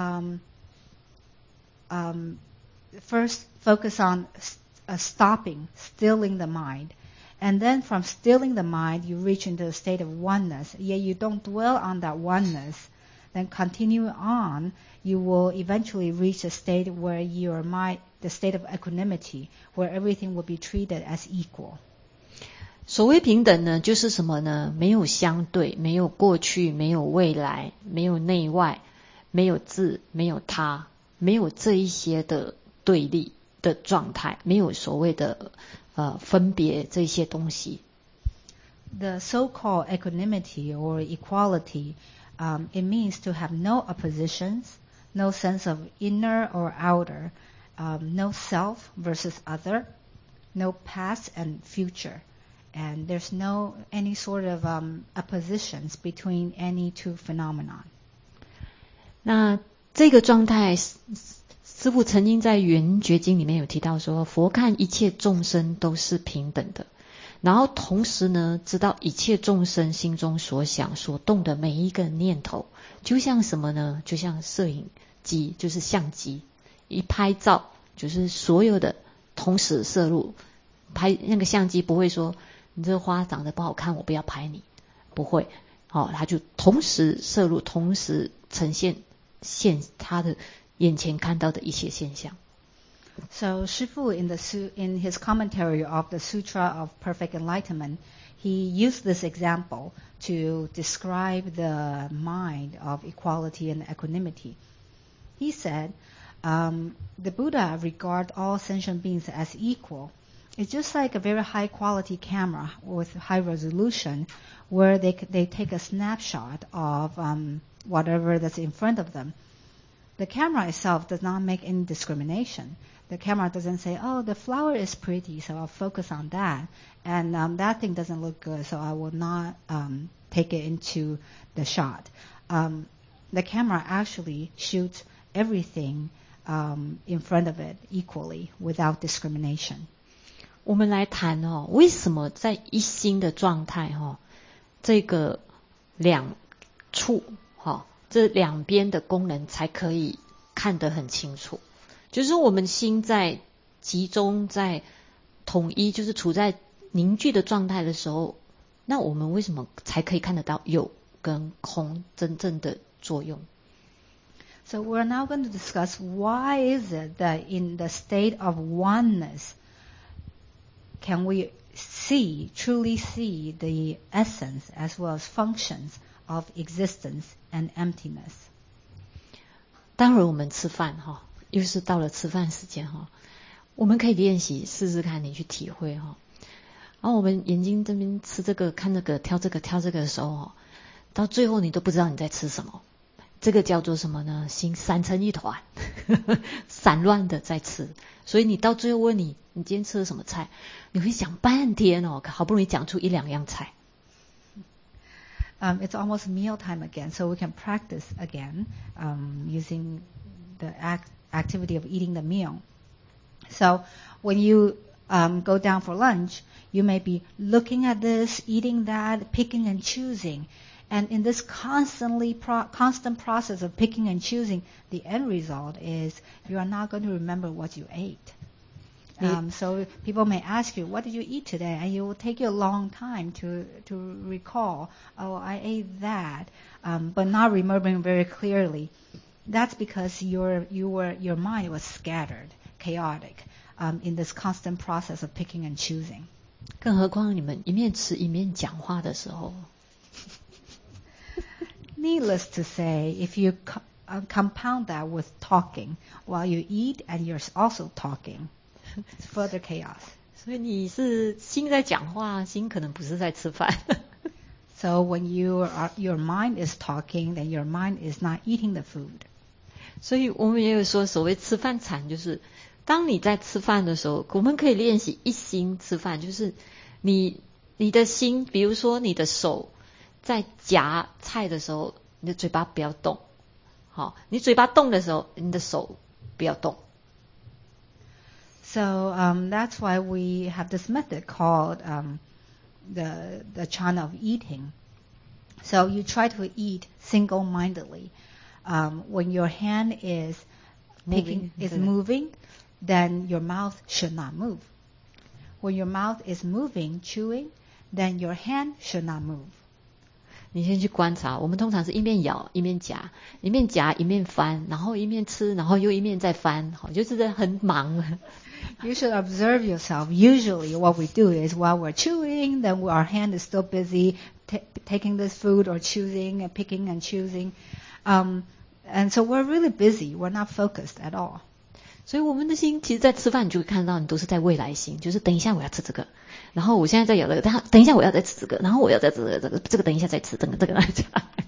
focus on stilling the mind. And then from stilling the mind, you reach into a state of oneness. Yet you don't dwell on that oneness. Then continue on, you will eventually reach a state where your mind, the state of equanimity, where everything will be treated as equal. 所谓平等呢，就是什么呢？没有相对，没有过去，没有未来，没有内外，没有自，没有他，没有这一些的对立的状态，没有所谓的分别这些东西。 The so-called equanimity or equality, it means to have no oppositions, no sense of inner or outer, no self versus other, no past and future, and there's no any sort of oppositions between any two phenomenon. 那这个状态，师父曾经在《圆觉经》里面有提到说，佛看一切众生都是平等的，然后同时呢，知道一切众生心中所想所动的每一个念头，就像什么呢？就像摄影机，就是相机，一拍照就是所有的同时摄入。拍那个相机不会说你这个花长得不好看，我不要拍你，不会，它就同时摄入，同时呈现他的眼前看到的一切现象。 So Shifu in his commentary of the Sutra of Perfect Enlightenment, he used this example to describe the mind of equality and equanimity. He said, the Buddha regard all sentient beings as equal. It's just like a very high quality camera with high resolution where they take a snapshot of whatever that's in front of them. The camera itself does not make any discrimination. The camera doesn't say, oh, the flower is pretty, so I'll focus on that. And that thing doesn't look good, so I will not take it into the shot. The camera actually shoots everything in front of it equally without discrimination. 我们来谈为什么在一心的状态这个两处这两边的功能才可以看得很清楚。就是我们心在集中在统一，就是处在凝聚的状态的时候，那我们为什么才可以看得到有跟空真正的作用？ So we're now going to discuss why is it that in the state of oneness can we truly see the essence as well as functions of existence and emptiness. 待会儿我们吃饭又是到了吃饭时间我们可以练习试试看，你去体会然后我们眼睛这边吃这个看那个挑这个的时候到最后你都不知道你在吃什么，这个叫做什么呢？心散成一团散乱的在吃，所以你到最后问你今天吃了什么菜，你会想半天好不容易讲出一两样菜。 It's almost mealtime again, so we can practice again using the activity of eating the meal. So when you go down for lunch, you may be looking at this, eating that, picking and choosing. And in this constant process of picking and choosing, the end result is you are not going to remember what you ate. So people may ask you, what did you eat today? And it will take you a long time to recall, oh, I ate that, but not remembering very clearly. That's because your mind was scattered, chaotic, in this constant process of picking and choosing. 更何况你们一面吃一面讲话的时候。 Needless to say, if you compound that with talking while you eat and you're also talking, it's further chaos. 所以你是心在讲话，心可能不是在吃饭。 So when your mind is talking, then your mind is not eating the food. 所以我们也有说，所谓吃饭禅，就是当你在吃饭的时候，我们可以练习一心吃饭，就是你的心，比如说你的手在夹菜的时候，你的嘴巴不要动。好，你嘴巴动的时候，你的手不要动。 So that's why we have this method called the chana of eating. So you try to eat single-mindedly. When your hand is moving, then your mouth should not move. When your mouth is moving, chewing, then your hand should not move. 你先去观察，我们通常是一面咬一面夹，一面夹一面翻，然后一面吃，然后又一面再翻，就是很忙。 You should observe yourself. Usually what we do is while we're chewing, then our hand is still busy taking this food or choosing and picking and choosing. And so we're really busy. We're not focused at all. 所以我们的心其实在吃饭你就会看到你都是在未来心，就是等一下我要吃这个，然后我现在在咬这个，等一下我要再吃这个，然后我要再吃这个等一下再吃这个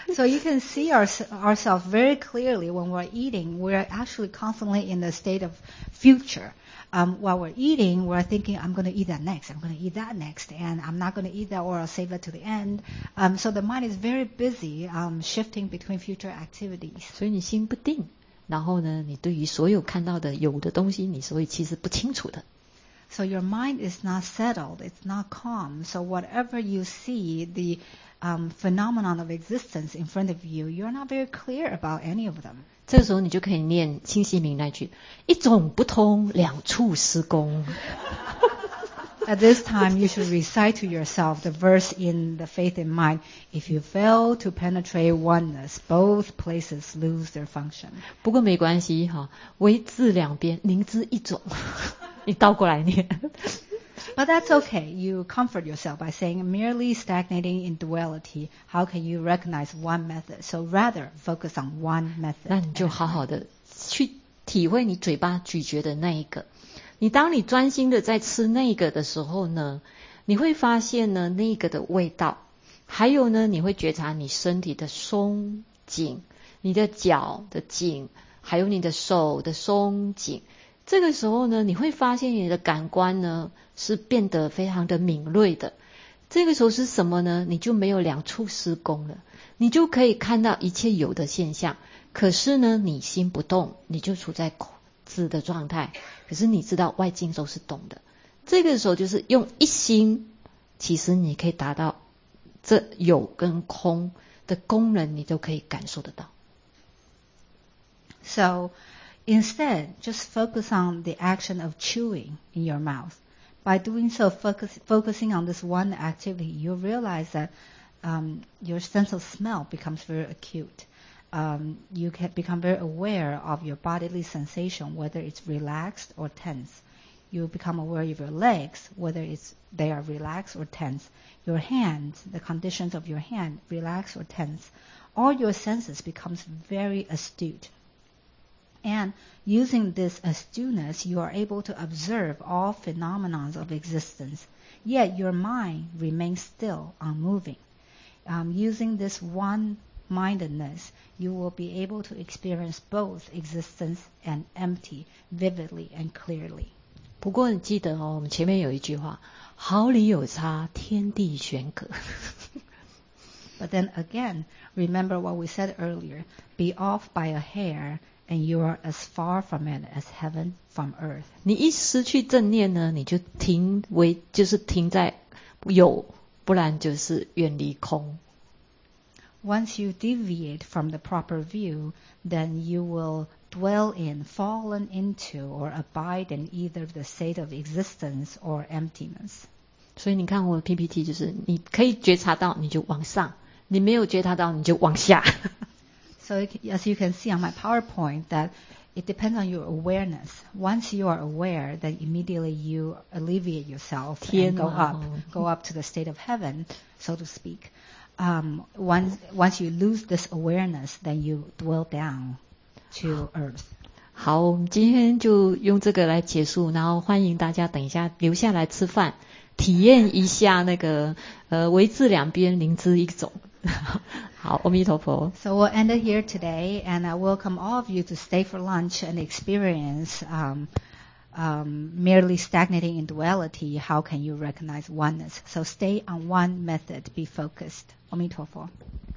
So you can see ourselves very clearly when we're eating. We're actually constantly in the state of future. While we're eating, we're thinking, I'm going to eat that next. I'm going to eat that next. And I'm not going to eat that, or I'll save that to the end. So the mind is very busy shifting between future activities. 所以你心不定，然后呢，你对于所有看到的有的东西，你所以其实不清楚的。 So your mind is not settled. It's not calm. So whatever you see, the phenomenon of existence in front of you, you're not very clear about any of them. 这个时候你就可以念清晰明那句：一种不通，两处施工。 At this time, you should recite to yourself the verse in the Faith in Mind. If you fail to penetrate oneness, both places lose their function. 不过没关系哈，为字两边，灵知一种。你倒过来念。 But that's okay. You comfort yourself by saying, merely stagnating in duality, how can you recognize one method? So rather, focus on one method. 那你就好好的去体会你嘴巴咀嚼的那一个。你当你专心的在吃那个的时候呢，你会发现呢那个的味道，还有呢你会觉察你身体的松紧，你的脚的紧，还有你的手的松紧。这个时候呢，你会发现你的感官呢是变得非常的敏锐的。这个时候是什么呢？你就没有两处施工了，你就可以看到一切有的现象。可是呢，你心不动，你就处在止的状态。可是你知道外境都是动的。这个时候就是用一心，其实你可以达到这有跟空的功能，你都可以感受得到。 So instead, just focus on the action of chewing in your mouth. By doing so, focusing on this one activity, you'll realize that your sense of smell becomes very acute. You can become very aware of your bodily sensation, whether it's relaxed or tense. You become aware of your legs, whether they are relaxed or tense. Your hands, the conditions of your hand, relaxed or tense. All your senses becomes very astute. And using this astuteness, you are able to observe all phenomena of existence. Yet your mind remains still, unmoving. Using this one-mindedness, you will be able to experience both existence and empty vividly and clearly. 不过你记得哦，我们前面有一句话：毫厘有差，天地悬隔。 But then again, remember what we said earlier: be off by a hair.And you are as far from it as heaven from earth. 你一失去正念呢，你就就是停在有，不然就是远离空。 Once you deviate from the proper view, then you will dwell in, fallen into, or abide in either the state of existence or emptiness. 所以你看我的 PPT 就是你可以觉察到你就往上，你没有觉察到你就往下。 So as you can see on my PowerPoint, that it depends on your awareness. Once you are aware, then immediately you alleviate yourself and go up to the state of heaven, so to speak. Once you lose this awareness, then you dwell down to earth. 好，我们今天就用这个来结束，然后欢迎大家等一下留下来吃饭，体验一下那个为字两边，灵知一种。好，阿弥陀佛。 So we'll end it here today, and I welcome all of you to stay for lunch and experience merely stagnating in duality. How can you recognize oneness? So stay on one method, be focused. 阿弥陀佛。